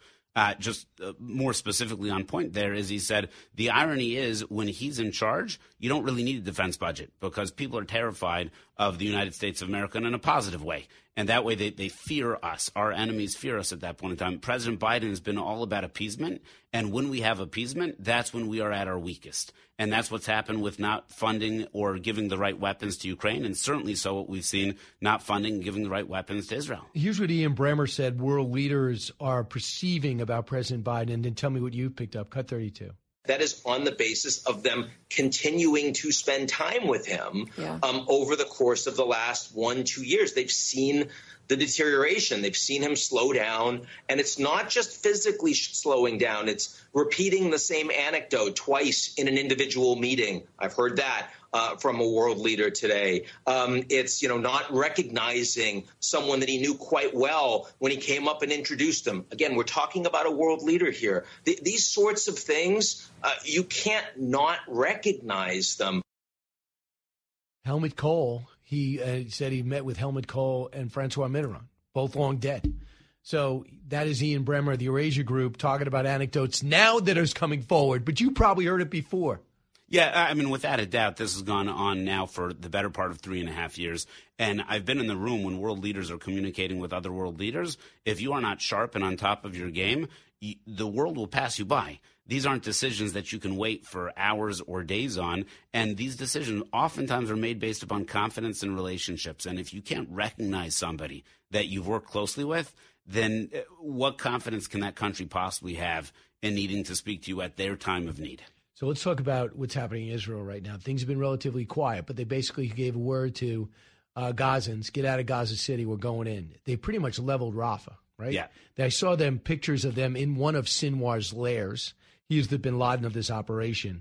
more specifically on point there, is he said the irony is when he's in charge, you don't really need a defense budget because people are terrified of the United States of America in a positive way. And that way they fear us. Our enemies fear us at that point in time. President Biden has been all about appeasement. And when we have appeasement, that's when we are at our weakest. And that's what's happened with not funding or giving the right weapons to Ukraine. And certainly so what we've seen, not funding and giving the right weapons to Israel. Here's what Ian Bremmer said world leaders are perceiving about President Biden. And then tell me what you picked up. Cut 32. That is on the basis of them continuing to spend time with him over the course of the last 1-2 years. They've seen the deterioration. They've seen him slow down. And it's not just physically slowing down. It's repeating the same anecdote twice in an individual meeting. I've heard that from a world leader today. It's, not recognizing someone that he knew quite well when he came up and introduced him. Again, we're talking about a world leader here. These sorts of things, you can't not recognize them. Helmut Kohl, he said he met with Helmut Kohl and Francois Mitterrand, both long dead. So that is Ian Bremmer of the Eurasia Group talking about anecdotes now that is coming forward. But you probably heard it before. Yeah, I mean, without a doubt, this has gone on now for the better part of 3.5 years. And I've been in the room when world leaders are communicating with other world leaders. If you are not sharp and on top of your game, the world will pass you by. These aren't decisions that you can wait for hours or days on. And these decisions oftentimes are made based upon confidence in relationships. And if you can't recognize somebody that you've worked closely with, then what confidence can that country possibly have in needing to speak to you at their time of need? So let's talk about what's happening in Israel right now. Things have been relatively quiet, but they basically gave a word to Gazans, get out of Gaza City, we're going in. They pretty much leveled Rafah, right? Yeah. I saw pictures of them in one of Sinwar's lairs. He is the bin Laden of this operation.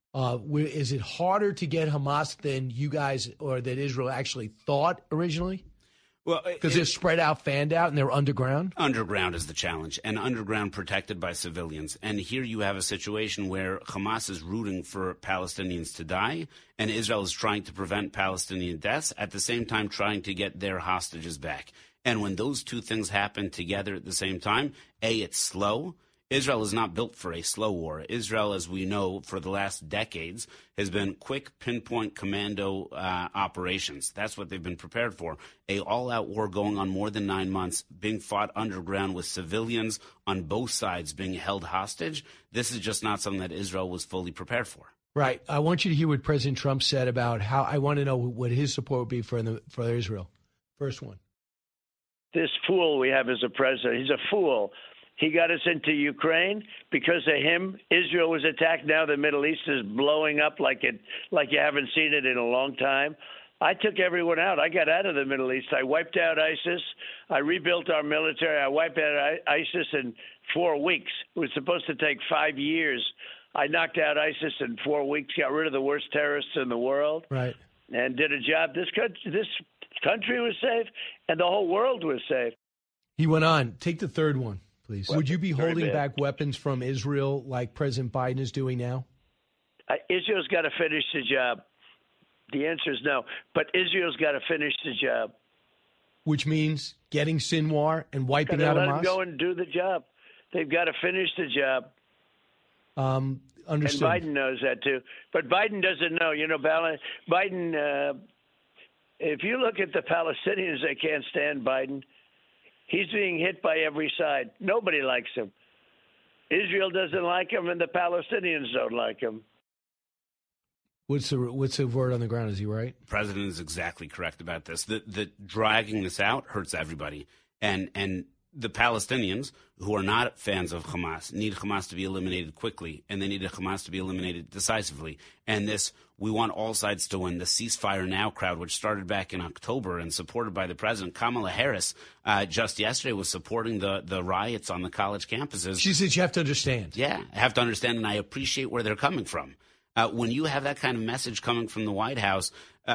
Is it harder to get Hamas than you guys or that Israel actually thought originally? Well, because they're spread out, fanned out, and they're underground? Underground is the challenge, and underground protected by civilians. And here you have a situation where Hamas is rooting for Palestinians to die, and Israel is trying to prevent Palestinian deaths, at the same time trying to get their hostages back. And when those two things happen together at the same time, it's slow. Israel is not built for a slow war. Israel, as we know, for the last decades, has been quick, pinpoint commando operations. That's what they've been prepared for. A all-out war going on more than 9 months, being fought underground with civilians on both sides being held hostage. This is just not something that Israel was fully prepared for. Right. I want you to hear what President Trump said about how I want to know what his support would be for Israel. First one. This fool we have as a president, he's a fool. He got us into Ukraine. Because of him, Israel was attacked. Now the Middle East is blowing up like you haven't seen it in a long time. I took everyone out. I got out of the Middle East. I wiped out ISIS. I rebuilt our military. I wiped out ISIS in 4 weeks. It was supposed to take 5 years. I knocked out ISIS in 4 weeks, got rid of the worst terrorists in the world, right, and did a job. This country was safe, and the whole world was safe. He went on. Take the third one, please. Would you be holding bad. back weapons from Israel like President Biden is doing now? Israel's got to finish the job. The answer is no. But Israel's got to finish the job. Which means getting Sinwar and wiping out Hamas? Hamas? Let them go and do the job. They've got to finish the job. Understood. And Biden knows that, too. But Biden doesn't know. You know, Biden, if you look at the Palestinians, they can't stand Biden. He's being hit by every side. Nobody likes him. Israel doesn't like him, and the Palestinians don't like him. What's the word on the ground? Is he right? The president is exactly correct about this. The dragging this out hurts everybody. And the Palestinians, who are not fans of Hamas, need Hamas to be eliminated quickly, and they need Hamas to be eliminated decisively. And this, we want all sides to win. The Ceasefire Now crowd, which started back in October and supported by the president, Kamala Harris, just yesterday was supporting the riots on the college campuses. She said you have to understand. Yeah, I have to understand, and I appreciate where they're coming from. When you have that kind of message coming from the White House,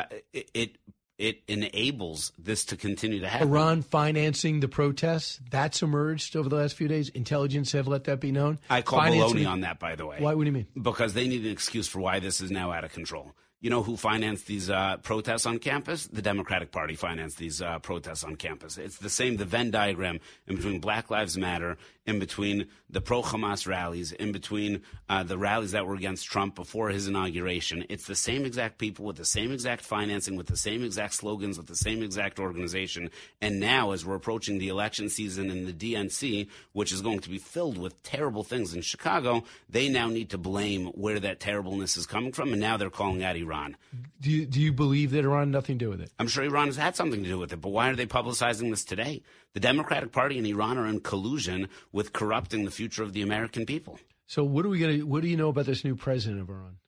it enables this to continue to happen. Iran financing the protests, that's emerged over the last few days. Intelligence have let that be known. I call baloney on that, by the way. Why? What do you mean? Because they need an excuse for why this is now out of control. You know who financed these protests on campus? The Democratic Party financed these protests on campus. It's the same, the Venn diagram in between Black Lives Matter, in between the pro-Hamas rallies, in between the rallies that were against Trump before his inauguration. It's the same exact people with the same exact financing, with the same exact slogans, with the same exact organization. And now, as we're approaching the election season in the DNC, which is going to be filled with terrible things in Chicago, they now need to blame where that terribleness is coming from, and now they're calling out Iran. Do you believe that Iran had nothing to do with it? I'm sure Iran has had something to do with it, but why are they publicizing this today? The Democratic Party and Iran are in collusion with corrupting the future of the American people. So what do you know about this new president of Iran?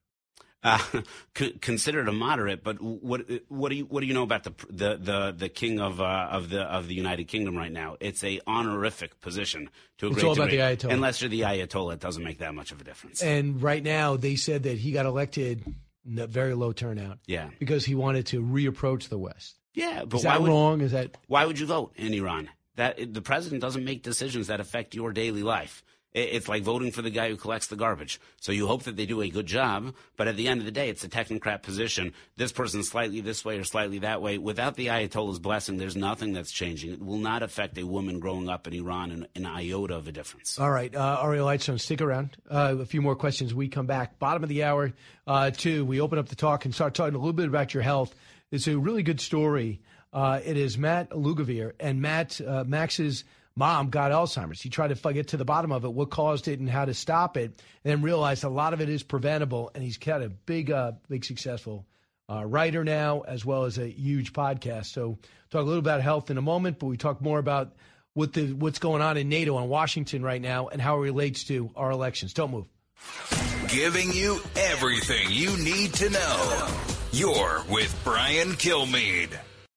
Considered a moderate, but what do you know about the king of the United Kingdom right now? It's a honorific position to a great degree. It's all about the Ayatollah. Unless you're the Ayatollah, it doesn't make that much of a difference. And right now, they said that he got elected, very low turnout. Yeah, because he wanted to reapproach the West. Yeah, but is that wrong? Is that why would you vote in Iran? That the president doesn't make decisions that affect your daily life. It's like voting for the guy who collects the garbage. So you hope that they do a good job, but at the end of the day, it's a technocrat position. This person's slightly this way or slightly that way. Without the Ayatollah's blessing, there's nothing that's changing. It will not affect a woman growing up in Iran in an iota of a difference. All right, Ariel Lightstone, stick around. A few more questions. We come back. Bottom of the hour, 2, we open up the talk and start talking a little bit about your health. It's a really good story. It is Matt Lugavere, and Max's mom got Alzheimer's. He tried to get to the bottom of it, what caused it and how to stop it, and then realized a lot of it is preventable. And he's got a big successful writer now, as well as a huge podcast. So talk a little about health in a moment, but we talk more about with what's going on in NATO and Washington right now and how it relates to our elections. Don't move. Giving you everything you need to know. You're with Brian Kilmeade.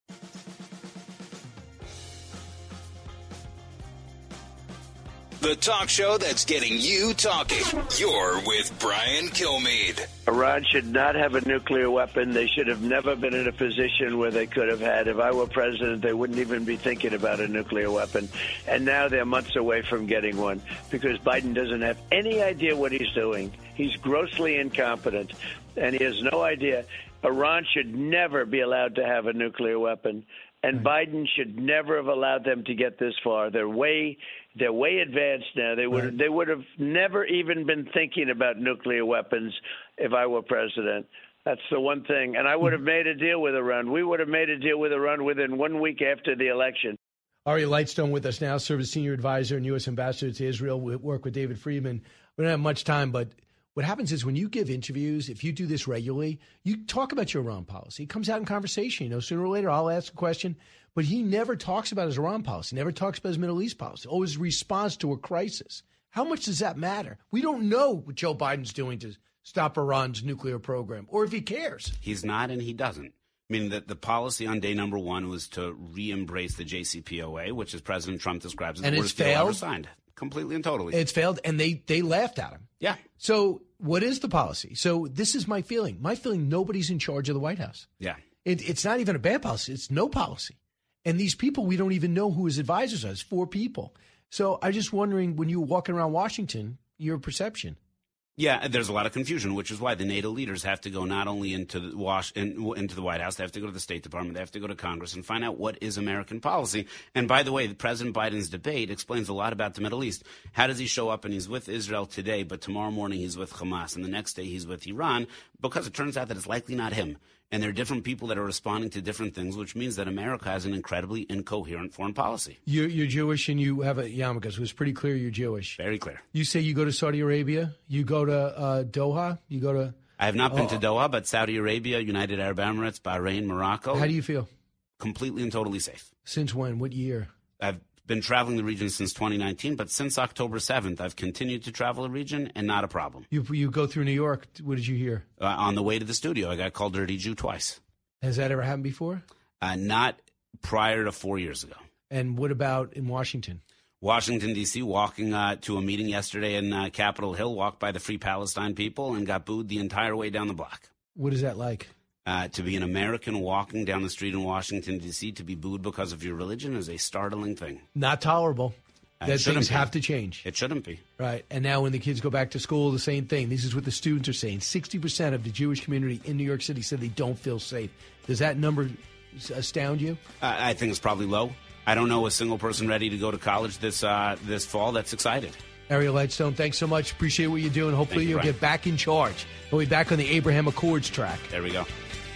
The talk show that's getting you talking. You're with Brian Kilmeade. Iran should not have a nuclear weapon. They should have never been in a position where they could have had. If I were president, they wouldn't even be thinking about a nuclear weapon. And now they're months away from getting one because Biden doesn't have any idea what he's doing. He's grossly incompetent, and he has no idea. Iran should never be allowed to have a nuclear weapon. And Biden should never have allowed them to get this far. They're way advanced now. They would have never even been thinking about nuclear weapons if I were president. That's the one thing. And I would have made a deal with Iran. We would have made a deal with Iran within 1 week after the election. Ari Lightstone with us now, serves as senior advisor and U.S. ambassador to Israel. We work with David Friedman. We don't have much time, but what happens is when you give interviews, if you do this regularly, you talk about your Iran policy. It comes out in conversation. Sooner or later, I'll ask a question. But he never talks about his Iran policy, never talks about his Middle East policy, always responds to a crisis. How much does that matter? We don't know what Joe Biden's doing to stop Iran's nuclear program, or if he cares. He's not, and he doesn't. I mean, the policy on day number one was to re-embrace the JCPOA, which, as President Trump describes, is the worst deal ever signed. Completely and totally. It's failed, and they laughed at him. Yeah. So what is the policy? So this is my feeling. My feeling, nobody's in charge of the White House. Yeah. It's not even a bad policy. It's no policy. And these people, we don't even know who his advisors are. It's 4 people. So I'm just wondering, when you're walking around Washington, your perception. Yeah, there's a lot of confusion, which is why the NATO leaders have to go not only into the White House, they have to go to the State Department, they have to go to Congress and find out what is American policy. And by the way, President Biden's debate explains a lot about the Middle East. How does he show up and he's with Israel today, but tomorrow morning he's with Hamas, and the next day he's with Iran? Because it turns out that it's likely not him. And there are different people that are responding to different things, which means that America has an incredibly incoherent foreign policy. You're Jewish, and you have a yarmulke, so it's pretty clear you're Jewish. Very clear. You say you go to Saudi Arabia, you go to Doha, you go to... I have not been to Doha, but Saudi Arabia, United Arab Emirates, Bahrain, Morocco. How do you feel? Completely and totally safe. Since when? What year? I've been traveling the region since 2019, but since October 7th, I've continued to travel the region and not a problem. You go through New York. What did you hear? On the way to the studio, I got called Dirty Jew twice. Has that ever happened before? Not prior to 4 years ago. And what about in Washington? Washington, D.C., walking to a meeting yesterday in Capitol Hill, walked by the Free Palestine people and got booed the entire way down the block. What is that like? To be an American walking down the street in Washington, D.C., to be booed because of your religion is a startling thing. Not tolerable. That things have to change. It shouldn't be. Right. And now when the kids go back to school, the same thing. This is what the students are saying. 60% of the Jewish community in New York City said they don't feel safe. Does that number astound you? I think it's probably low. I don't know a single person ready to go to college this fall that's excited. Ariel Lightstone, thanks so much. Appreciate what you're doing. Hopefully you'll get back in charge. We'll be back on the Abraham Accords track. There we go.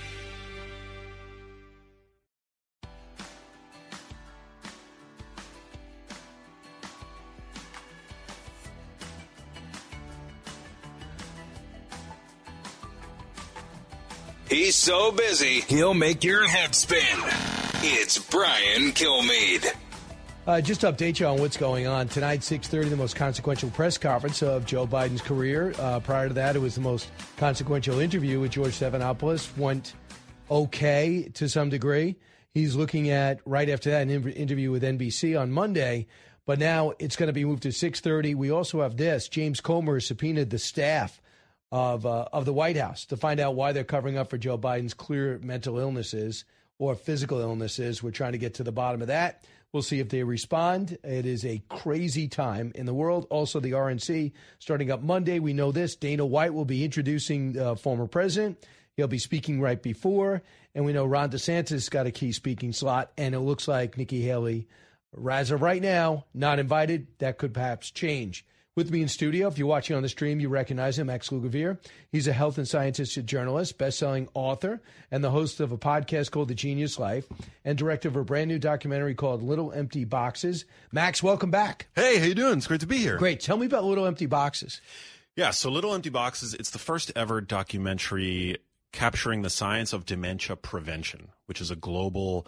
He's so busy, he'll make your head spin. It's Brian Kilmeade. Just to update you on what's going on. Tonight, 6:30, the most consequential press conference of Joe Biden's career. Prior to that, it was the most consequential interview with George Stephanopoulos. Went okay to some degree. He's looking at, right after that, an interview with NBC on Monday. But now it's going to be moved to 6:30. We also have this. James Comer subpoenaed the staff of the White House to find out why they're covering up for Joe Biden's clear mental illnesses or physical illnesses. We're trying to get to the bottom of that. We'll see if they respond. It is a crazy time in the world. Also, the RNC starting up Monday. We know this. Dana White will be introducing the former president. He'll be speaking right before. And we know Ron DeSantis got a key speaking slot. And it looks like Nikki Haley, as of right now, not invited. That could perhaps change. With me in studio, if you're watching on the stream, you recognize him, Max Lugavere. He's a health and scientist journalist, best-selling author, and the host of a podcast called The Genius Life, and director of a brand new documentary called Little Empty Boxes. Max, welcome back. Hey, how you doing? It's great to be here. Great. Tell me about Little Empty Boxes. Yeah, so Little Empty Boxes, it's the first ever documentary capturing the science of dementia prevention, which is a global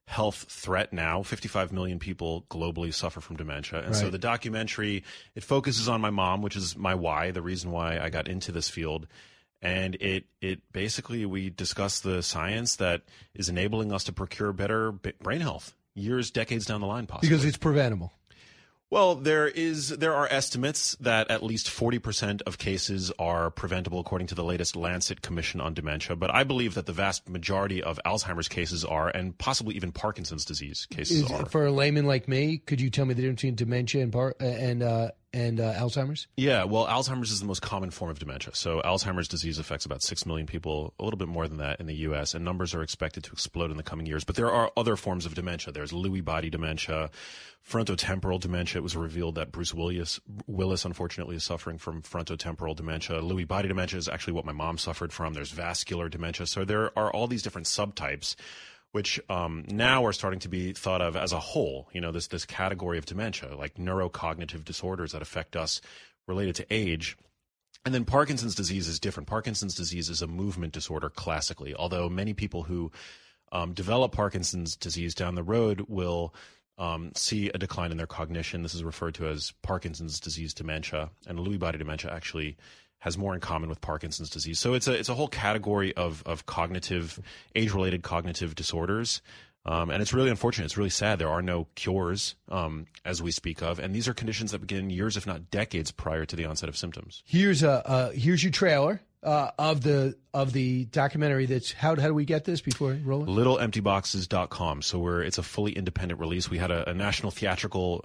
health threat now. 55 million people globally suffer from dementia. And so the documentary, it focuses on my mom, which is my why, the reason why I got into this field. And it basically, we discuss the science that is enabling us to procure better brain health years, decades down the line, possibly. Because it's preventable. Well, there are estimates that at least 40% of cases are preventable, according to the latest Lancet Commission on Dementia. But I believe that the vast majority of Alzheimer's cases are, and possibly even Parkinson's disease cases are. For a layman like me, could you tell me the difference between dementia and Alzheimer's? Yeah, well, Alzheimer's is the most common form of dementia. So Alzheimer's disease affects about 6 million people, a little bit more than that in the U.S., and numbers are expected to explode in the coming years. But there are other forms of dementia. There's Lewy body dementia, frontotemporal dementia. It was revealed that Bruce Willis, unfortunately, is suffering from frontotemporal dementia. Lewy body dementia is actually what my mom suffered from. There's vascular dementia. So there are all these different subtypes, which now are starting to be thought of as a whole, this category of dementia, like neurocognitive disorders that affect us related to age. And then Parkinson's disease is different. Parkinson's disease is a movement disorder classically, although many people who develop Parkinson's disease down the road will see a decline in their cognition. This is referred to as Parkinson's disease dementia, and Lewy body dementia actually has more in common with Parkinson's disease. So it's a whole category of age-related cognitive disorders. And it's really unfortunate. It's really sad. There are no cures, as we speak of. And these are conditions that begin years, if not decades, prior to the onset of symptoms. Here's your trailer of the documentary. That's how do we get this before we roll it? LittleEmptyBoxes.com. So it's a fully independent release. We had a national theatrical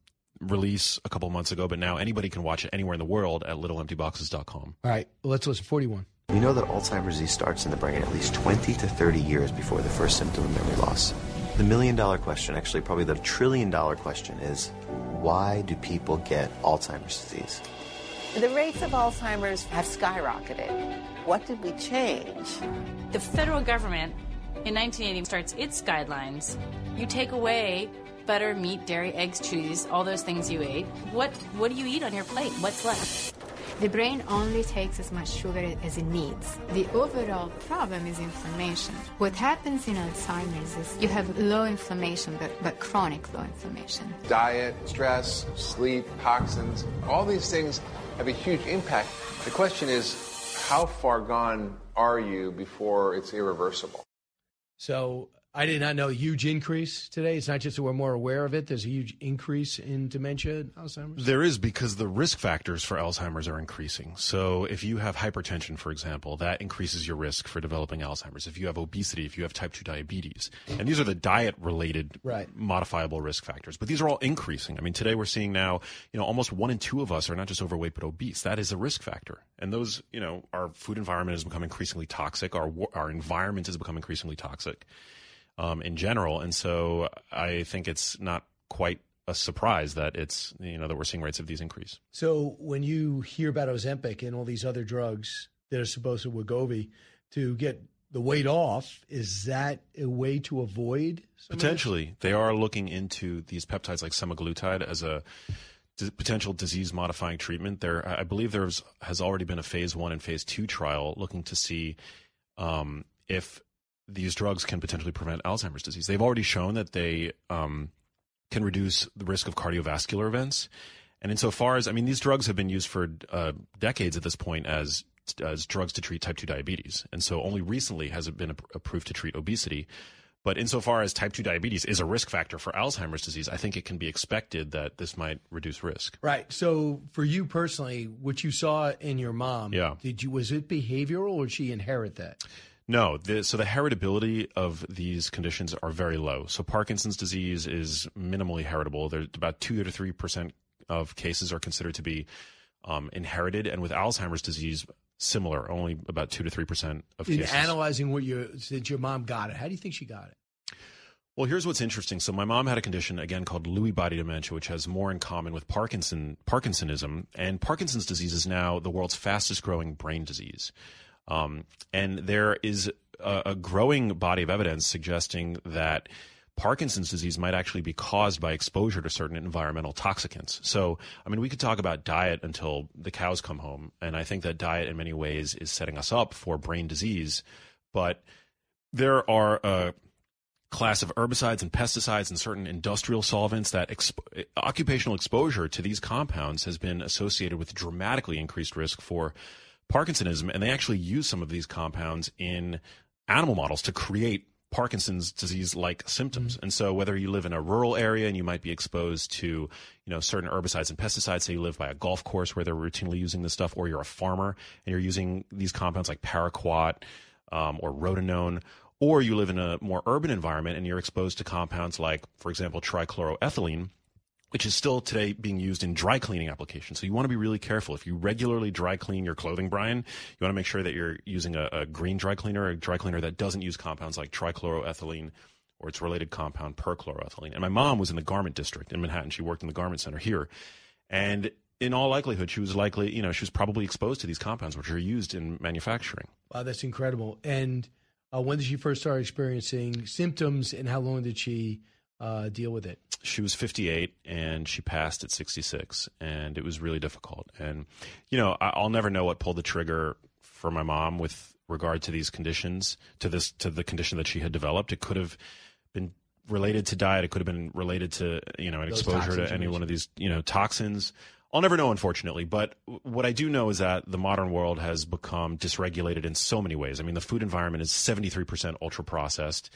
release a couple months ago, but now anybody can watch it anywhere in the world at LittleEmptyBoxes.com. All right, well, let's listen. 41. We know that Alzheimer's disease starts in the brain at least 20 to 30 years before the first symptom of memory loss. The million-dollar question, actually probably the trillion-dollar question, is why do people get Alzheimer's disease? The rates of Alzheimer's have skyrocketed. What did we change? The federal government in 1980 starts its guidelines. You take away butter, meat, dairy, eggs, cheese, all those things you ate. What do you eat on your plate? What's left? The brain only takes as much sugar as it needs. The overall problem is inflammation. What happens in Alzheimer's is you have low inflammation, but chronic low inflammation. Diet, stress, sleep, toxins, all these things have a huge impact. The question is, how far gone are you before it's irreversible? So I did not know a huge increase today. It's not just that we're more aware of it. There's a huge increase in dementia and Alzheimer's. There is, because the risk factors for Alzheimer's are increasing. So if you have hypertension, for example, that increases your risk for developing Alzheimer's. If you have obesity, if you have type 2 diabetes, and these are the diet-related modifiable risk factors. But these are all increasing. I mean, today we're seeing now, almost 1 in 2 of us are not just overweight but obese. That is a risk factor. And those, our food environment has become increasingly toxic. Our environment has become increasingly toxic. In general. And so I think it's not quite a surprise that it's, that we're seeing rates of these increase. So when you hear about Ozempic and all these other drugs that are supposed to Wegovy to get the weight off, is that a way to avoid? Potentially. They are looking into these peptides like semaglutide as a potential disease-modifying treatment. I believe has already been a phase 1 and phase 2 trial looking to see if these drugs can potentially prevent Alzheimer's disease. They've already shown that they can reduce the risk of cardiovascular events. And insofar as, these drugs have been used for decades at this point as drugs to treat type 2 diabetes. And so only recently has it been approved to treat obesity. But insofar as type 2 diabetes is a risk factor for Alzheimer's disease, I think it can be expected that this might reduce risk. Right. So for you personally, what you saw in your mom, was it behavioral or did she inherit that? No. So the heritability of these conditions are very low. So Parkinson's disease is minimally heritable. There's about 2 to 3% of cases are considered to be inherited. And with Alzheimer's disease, similar, only about 2 to 3% of cases. In analyzing since your mom got it, how do you think she got it? Well, here's what's interesting. So my mom had a condition, again, called Lewy body dementia, which has more in common with Parkinsonism. And Parkinson's disease is now the world's fastest growing brain disease. And there is a growing body of evidence suggesting that Parkinson's disease might actually be caused by exposure to certain environmental toxicants. So, we could talk about diet until the cows come home. And I think that diet in many ways is setting us up for brain disease. But there are class of herbicides and pesticides and certain industrial solvents that occupational exposure to these compounds has been associated with dramatically increased risk for Parkinsonism. And they actually use some of these compounds in animal models to create Parkinson's disease-like symptoms. Mm-hmm. And so whether you live in a rural area and you might be exposed to, certain herbicides and pesticides, say you live by a golf course where they're routinely using this stuff, or you're a farmer and you're using these compounds like paraquat or rotenone, or you live in a more urban environment and you're exposed to compounds like, for example, trichloroethylene, which is still today being used in dry cleaning applications. So you want to be really careful. If you regularly dry clean your clothing, Brian, you want to make sure that you're using a green dry cleaner, a dry cleaner that doesn't use compounds like trichloroethylene or its related compound perchloroethylene. And my mom was in the garment district in Manhattan. She worked in the garment center here. And in all likelihood, she was probably exposed to these compounds, which are used in manufacturing. Wow, that's incredible. And when did she first start experiencing symptoms, and how long did she deal with it? She was 58 and she passed at 66, and it was really difficult. And, I'll never know what pulled the trigger for my mom with regard to these conditions, to the condition that she had developed. It could have been related to diet. It could have been related to, an exposure to any one of these, toxins. I'll never know, unfortunately. But what I do know is that the modern world has become dysregulated in so many ways. I mean, the food environment is 73% ultra processed.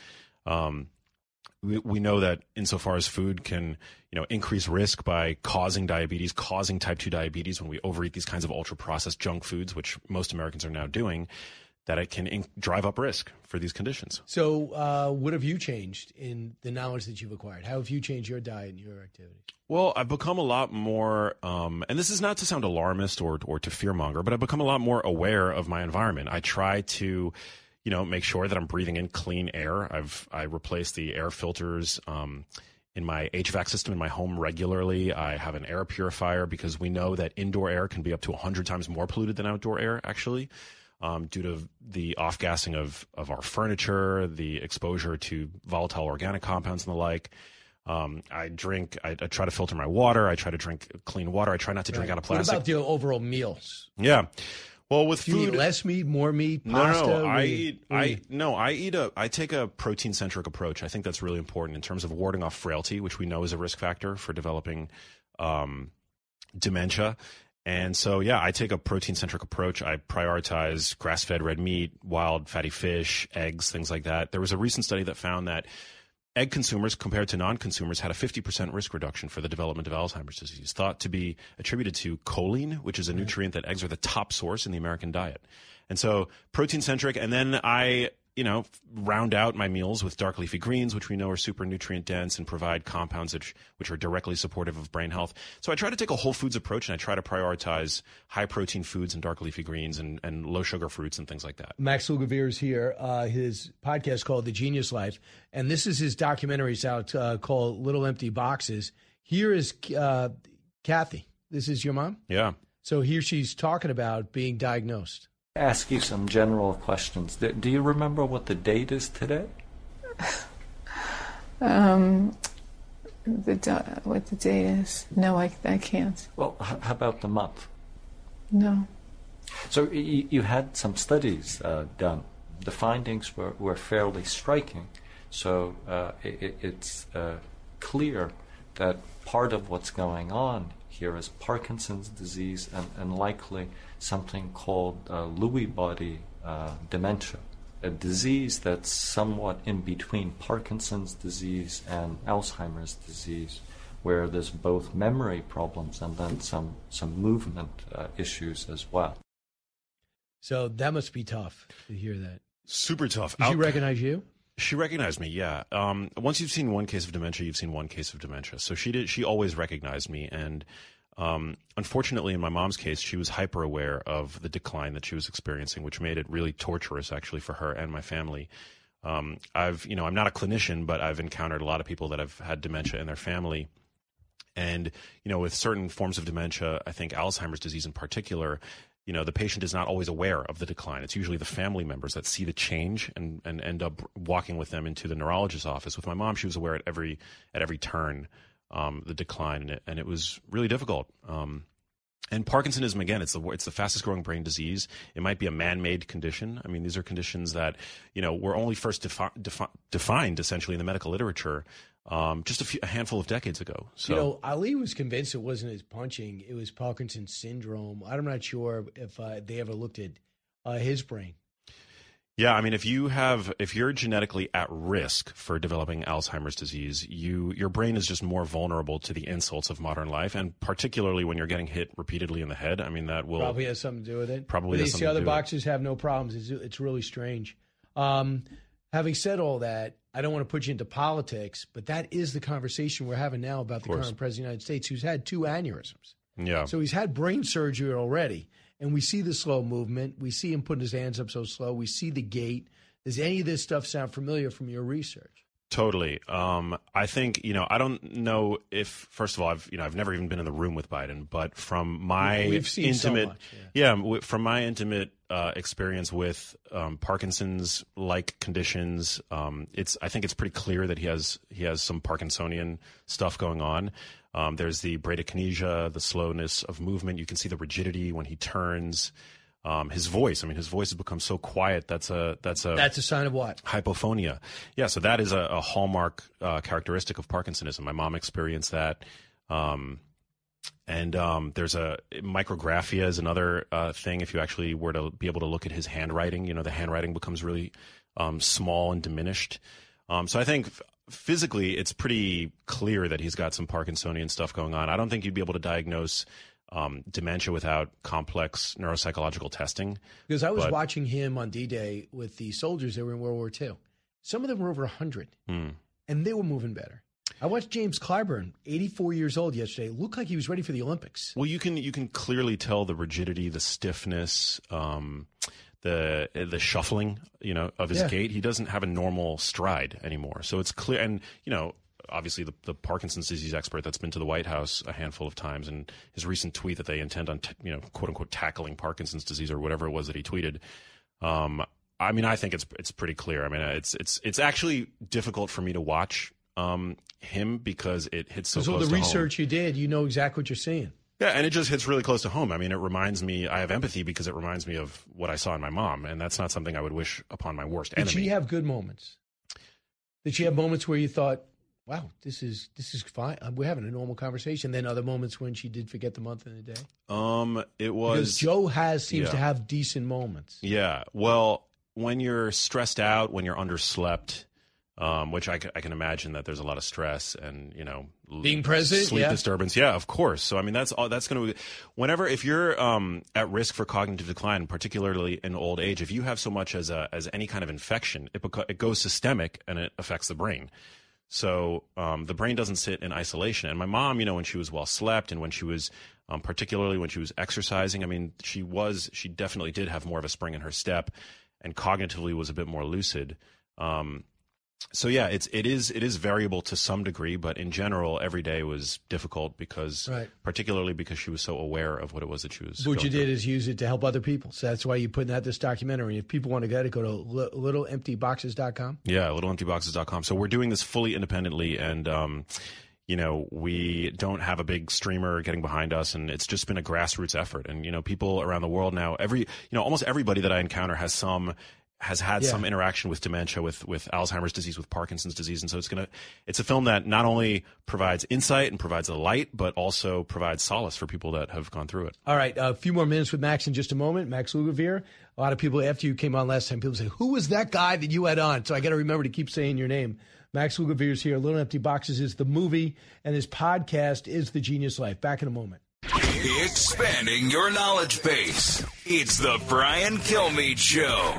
We know that insofar as food can, increase risk by causing diabetes, causing type 2 diabetes when we overeat these kinds of ultra-processed junk foods, which most Americans are now doing, that it can drive up risk for these conditions. So what have you changed in the knowledge that you've acquired? How have you changed your diet and your activity? Well, I've become a lot more, and this is not to sound alarmist or to fearmonger, but I've become a lot more aware of my environment. I try to make sure that I'm breathing in clean air. I replace the air filters in my HVAC system in my home regularly. I have an air purifier because we know that indoor air can be up to 100 times more polluted than outdoor air, actually, due to the off-gassing of our furniture, the exposure to volatile organic compounds and the like. I try to filter my water. I try to drink clean water. I try not to drink out of plastic. What about the overall meals? Yeah. Well, with food, you eat less meat, more meat, pasta? No, I take a protein-centric approach. I think that's really important in terms of warding off frailty, which we know is a risk factor for developing dementia. And so, I take a protein-centric approach. I prioritize grass-fed red meat, wild fatty fish, eggs, things like that. There was a recent study that found that egg consumers compared to non-consumers had a 50% risk reduction for the development of Alzheimer's disease, thought to be attributed to choline, which is a nutrient that eggs are the top source in the American diet. And so protein-centric, and then I, round out my meals with dark leafy greens, which we know are super nutrient dense and provide compounds which are directly supportive of brain health. So I try to take a whole foods approach, and I try to prioritize high protein foods and dark leafy greens and low sugar fruits and things like that. Max Lugavere is here. His podcast called The Genius Life, and this is his documentaries out called Little Empty Boxes. Here is Kathy. This is your mom? Yeah. So here she's talking about being diagnosed. Ask you some general questions. Do you remember what the date is today? What the date is? No, I can't. Well, how about the month? No. So you had some studies done. The findings were fairly striking. So it's clear that part of what's going on here is Parkinson's disease and likely something called Lewy body dementia, a disease that's somewhat in between Parkinson's disease and Alzheimer's disease, where there's both memory problems and then some movement issues as well. So that must be tough to hear that. Super tough. Did she recognize you? She recognized me, yeah. Once you've seen one case of dementia, you've seen one case of dementia. So she always recognized me. And unfortunately, in my mom's case, she was hyper aware of the decline that she was experiencing, which made it really torturous, actually, for her and my family. I'm not a clinician, but I've encountered a lot of people that have had dementia in their family. And, with certain forms of dementia, I think Alzheimer's disease in particular, the patient is not always aware of the decline. It's usually the family members that see the change and end up walking with them into the neurologist's office. With my mom, she was aware at every turn, the decline, and it was really difficult. And Parkinsonism, again, it's the fastest growing brain disease. It might be a man-made condition. I mean, these are conditions that, were only first defined essentially in the medical literature just a handful of decades ago. So, Ali was convinced it wasn't his punching; it was Parkinson's syndrome. I'm not sure if they ever looked at his brain. Yeah, I mean, if you're genetically at risk for developing Alzheimer's disease, your brain is just more vulnerable to the insults of modern life, and particularly when you're getting hit repeatedly in the head. I mean, that will probably has something to do with it. Probably has something to do with it. These other boxers have no problems. It's really strange. Having said all that, I don't want to put you into politics, but that is the conversation we're having now about the current president of the United States, who's had 2 aneurysms. Yeah. So he's had brain surgery already. And we see the slow movement. We see him putting his hands up so slow. We see the gait. Does any of this stuff sound familiar from your research? Totally. I think, I don't know if, first of all, I've never even been in the room with Biden, but from my We've seen intimate, so much, from my intimate experience with Parkinson's-like conditions, I think it's pretty clear that he has some Parkinsonian stuff going on. There's the bradykinesia, the slowness of movement. You can see the rigidity when he turns. His voice has become so quiet. That's a sign of what? Hypophonia. Yeah, so that is a hallmark characteristic of Parkinsonism. My mom experienced that. And there's micrographia is another thing. If you actually were to be able to look at his handwriting, the handwriting becomes really small and diminished. So I think physically it's pretty clear that he's got some Parkinsonian stuff going on. I don't think you'd be able to diagnose dementia without complex neuropsychological testing. Because I was watching him on D-Day with the soldiers that were in World War II. Some of them were over 100, and they were moving better. I watched James Clyburn, 84 years old yesterday. Looked like he was ready for the Olympics. Well, you can clearly tell the rigidity, the stiffness, the shuffling, of his gait. He doesn't have a normal stride anymore. So it's clear, and obviously the Parkinson's disease expert that's been to the White House a handful of times, and his recent tweet that they intend on, quote unquote, tackling Parkinson's disease or whatever it was that he tweeted. I think it's pretty clear. I mean, it's actually difficult for me to watch him because it hits so close to home. So the research you did, you know exactly what you're seeing. Yeah, and it just hits really close to home. I mean, it reminds me, I have empathy because it reminds me of what I saw in my mom, and that's not something I would wish upon my worst enemy. Did she have good moments? Did she have moments where you thought, wow, this is fine, we're having a normal conversation? Then other moments when she did forget the month and the day? It was... Because Joe seems to have decent moments. Yeah, well, when you're stressed out, when you're underslept... which I can imagine that there's a lot of stress and, being president, sleep disturbance. Yeah, of course. So, I mean, that's going to, if you're at risk for cognitive decline, particularly in old age, if you have so much as any kind of infection, it goes systemic and it affects the brain. So, the brain doesn't sit in isolation. And my mom, when she was well slept and when she was, particularly when she was exercising, I mean, she definitely did have more of a spring in her step and cognitively was a bit more lucid. So yeah, it is variable to some degree, but in general, every day was difficult particularly because she was so aware of what it was that she was. What you did is use it to help other people. So that's why you're putting out this documentary. If people want to get it, go to littleemptyboxes.com. Yeah, littleemptyboxes.com. So we're doing this fully independently, and we don't have a big streamer getting behind us, and it's just been a grassroots effort. And people around the world now, almost everybody that I encounter has had some interaction with dementia, with Alzheimer's disease, with Parkinson's disease. And so it's a film that not only provides insight and provides a light, but also provides solace for people that have gone through it. All right. A few more minutes with Max in just a moment. Max Lugavere. A lot of people, after you came on last time, people say, who was that guy that you had on? So I got to remember to keep saying your name. Max Lugavere is here. Little Empty Boxes is the movie, and his podcast is The Genius Life. Back in a moment. Expanding your knowledge base. It's the Brian Kilmeade Show.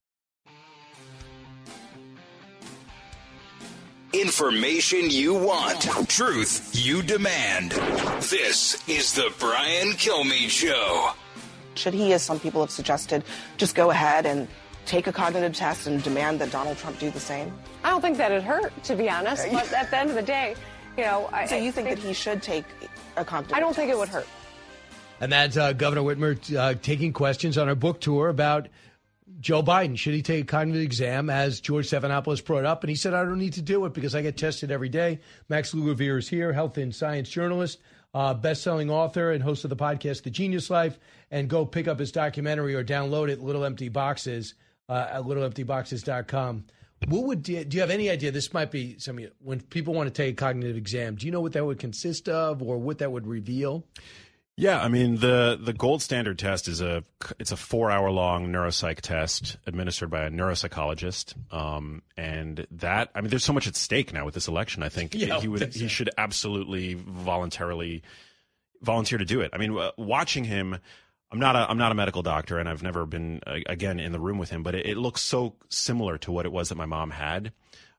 Information you want. Truth you demand. This is the Brian Kilmeade Show. Should he, as some people have suggested, just go ahead and take a cognitive test and demand that Donald Trump do the same? I don't think that'd hurt, to be honest. But at the end of the day, So you think that he should take a cognitive test? I don't think it would hurt. And that's Governor Whitmer taking questions on our book tour about Joe Biden. Should he take a cognitive exam, as George Stephanopoulos brought up? And he said, I don't need to do it because I get tested every day. Max Lugavere is here, health and science journalist. best-selling author and host of the podcast The Genius Life. And go pick up his documentary or download it, Little Empty Boxes, at littleemptyboxes.com. Do you have any idea? This might be when people want to take a cognitive exam. Do you know what that would consist of, or what that would reveal? Yeah, I mean the gold standard test is it's a 4-hour-long neuropsych test administered by a neuropsychologist, and that, I mean, there's so much at stake now with this election. I think he should absolutely volunteer to do it. I mean, watching him. I'm not a medical doctor, and I've never been again in the room with him, but it looks so similar to what it was that my mom had.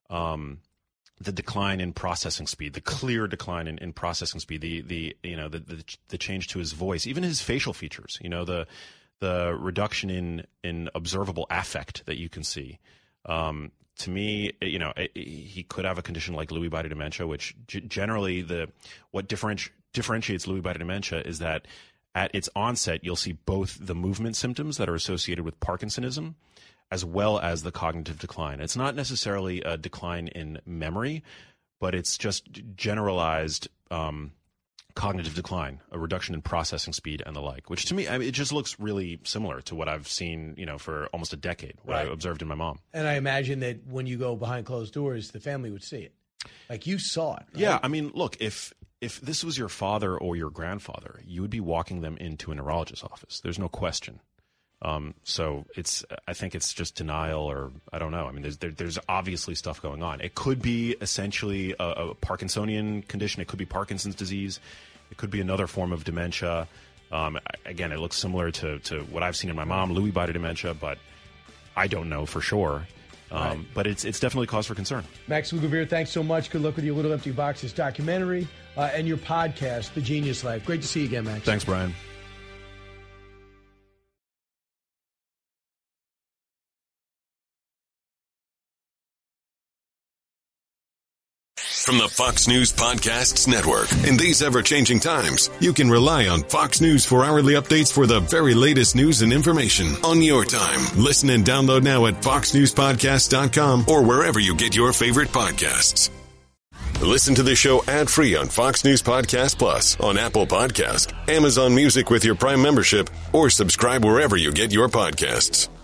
The decline in processing speed, the clear decline in processing speed, the change to his voice, even his facial features. The reduction in observable affect that you can see. To me, he could have a condition like Lewy body dementia, which generally what differentiates Lewy body dementia is that at its onset, you'll see both the movement symptoms that are associated with Parkinsonism as well as the cognitive decline. It's not necessarily a decline in memory, but it's just generalized cognitive decline, a reduction in processing speed and the like, which to me, I mean, it just looks really similar to what I've seen, for almost a decade, what I observed in my mom. And I imagine that when you go behind closed doors, the family would see it. Like you saw it. Right? Yeah, I mean, look, if this was your father or your grandfather, you would be walking them into a neurologist's office. There's no question. So I think it's just denial, or I don't know. I mean, there's obviously stuff going on. It could be essentially a Parkinsonian condition. It could be Parkinson's disease. It could be another form of dementia. Again, it looks similar to what I've seen in my mom, Lewy body dementia, but I don't know for sure. But it's definitely cause for concern. Max Lugavere, thanks so much. Good luck with your Little Empty Boxes documentary and your podcast, The Genius Life. Great to see you again, Max. Thanks, Brian. From the Fox News Podcasts Network. In these ever-changing times, you can rely on Fox News for hourly updates for the very latest news and information on your time. Listen and download now at foxnewspodcast.com or wherever you get your favorite podcasts. Listen to the show ad-free on Fox News Podcast Plus, on Apple Podcast, Amazon Music with your Prime membership, or subscribe wherever you get your podcasts.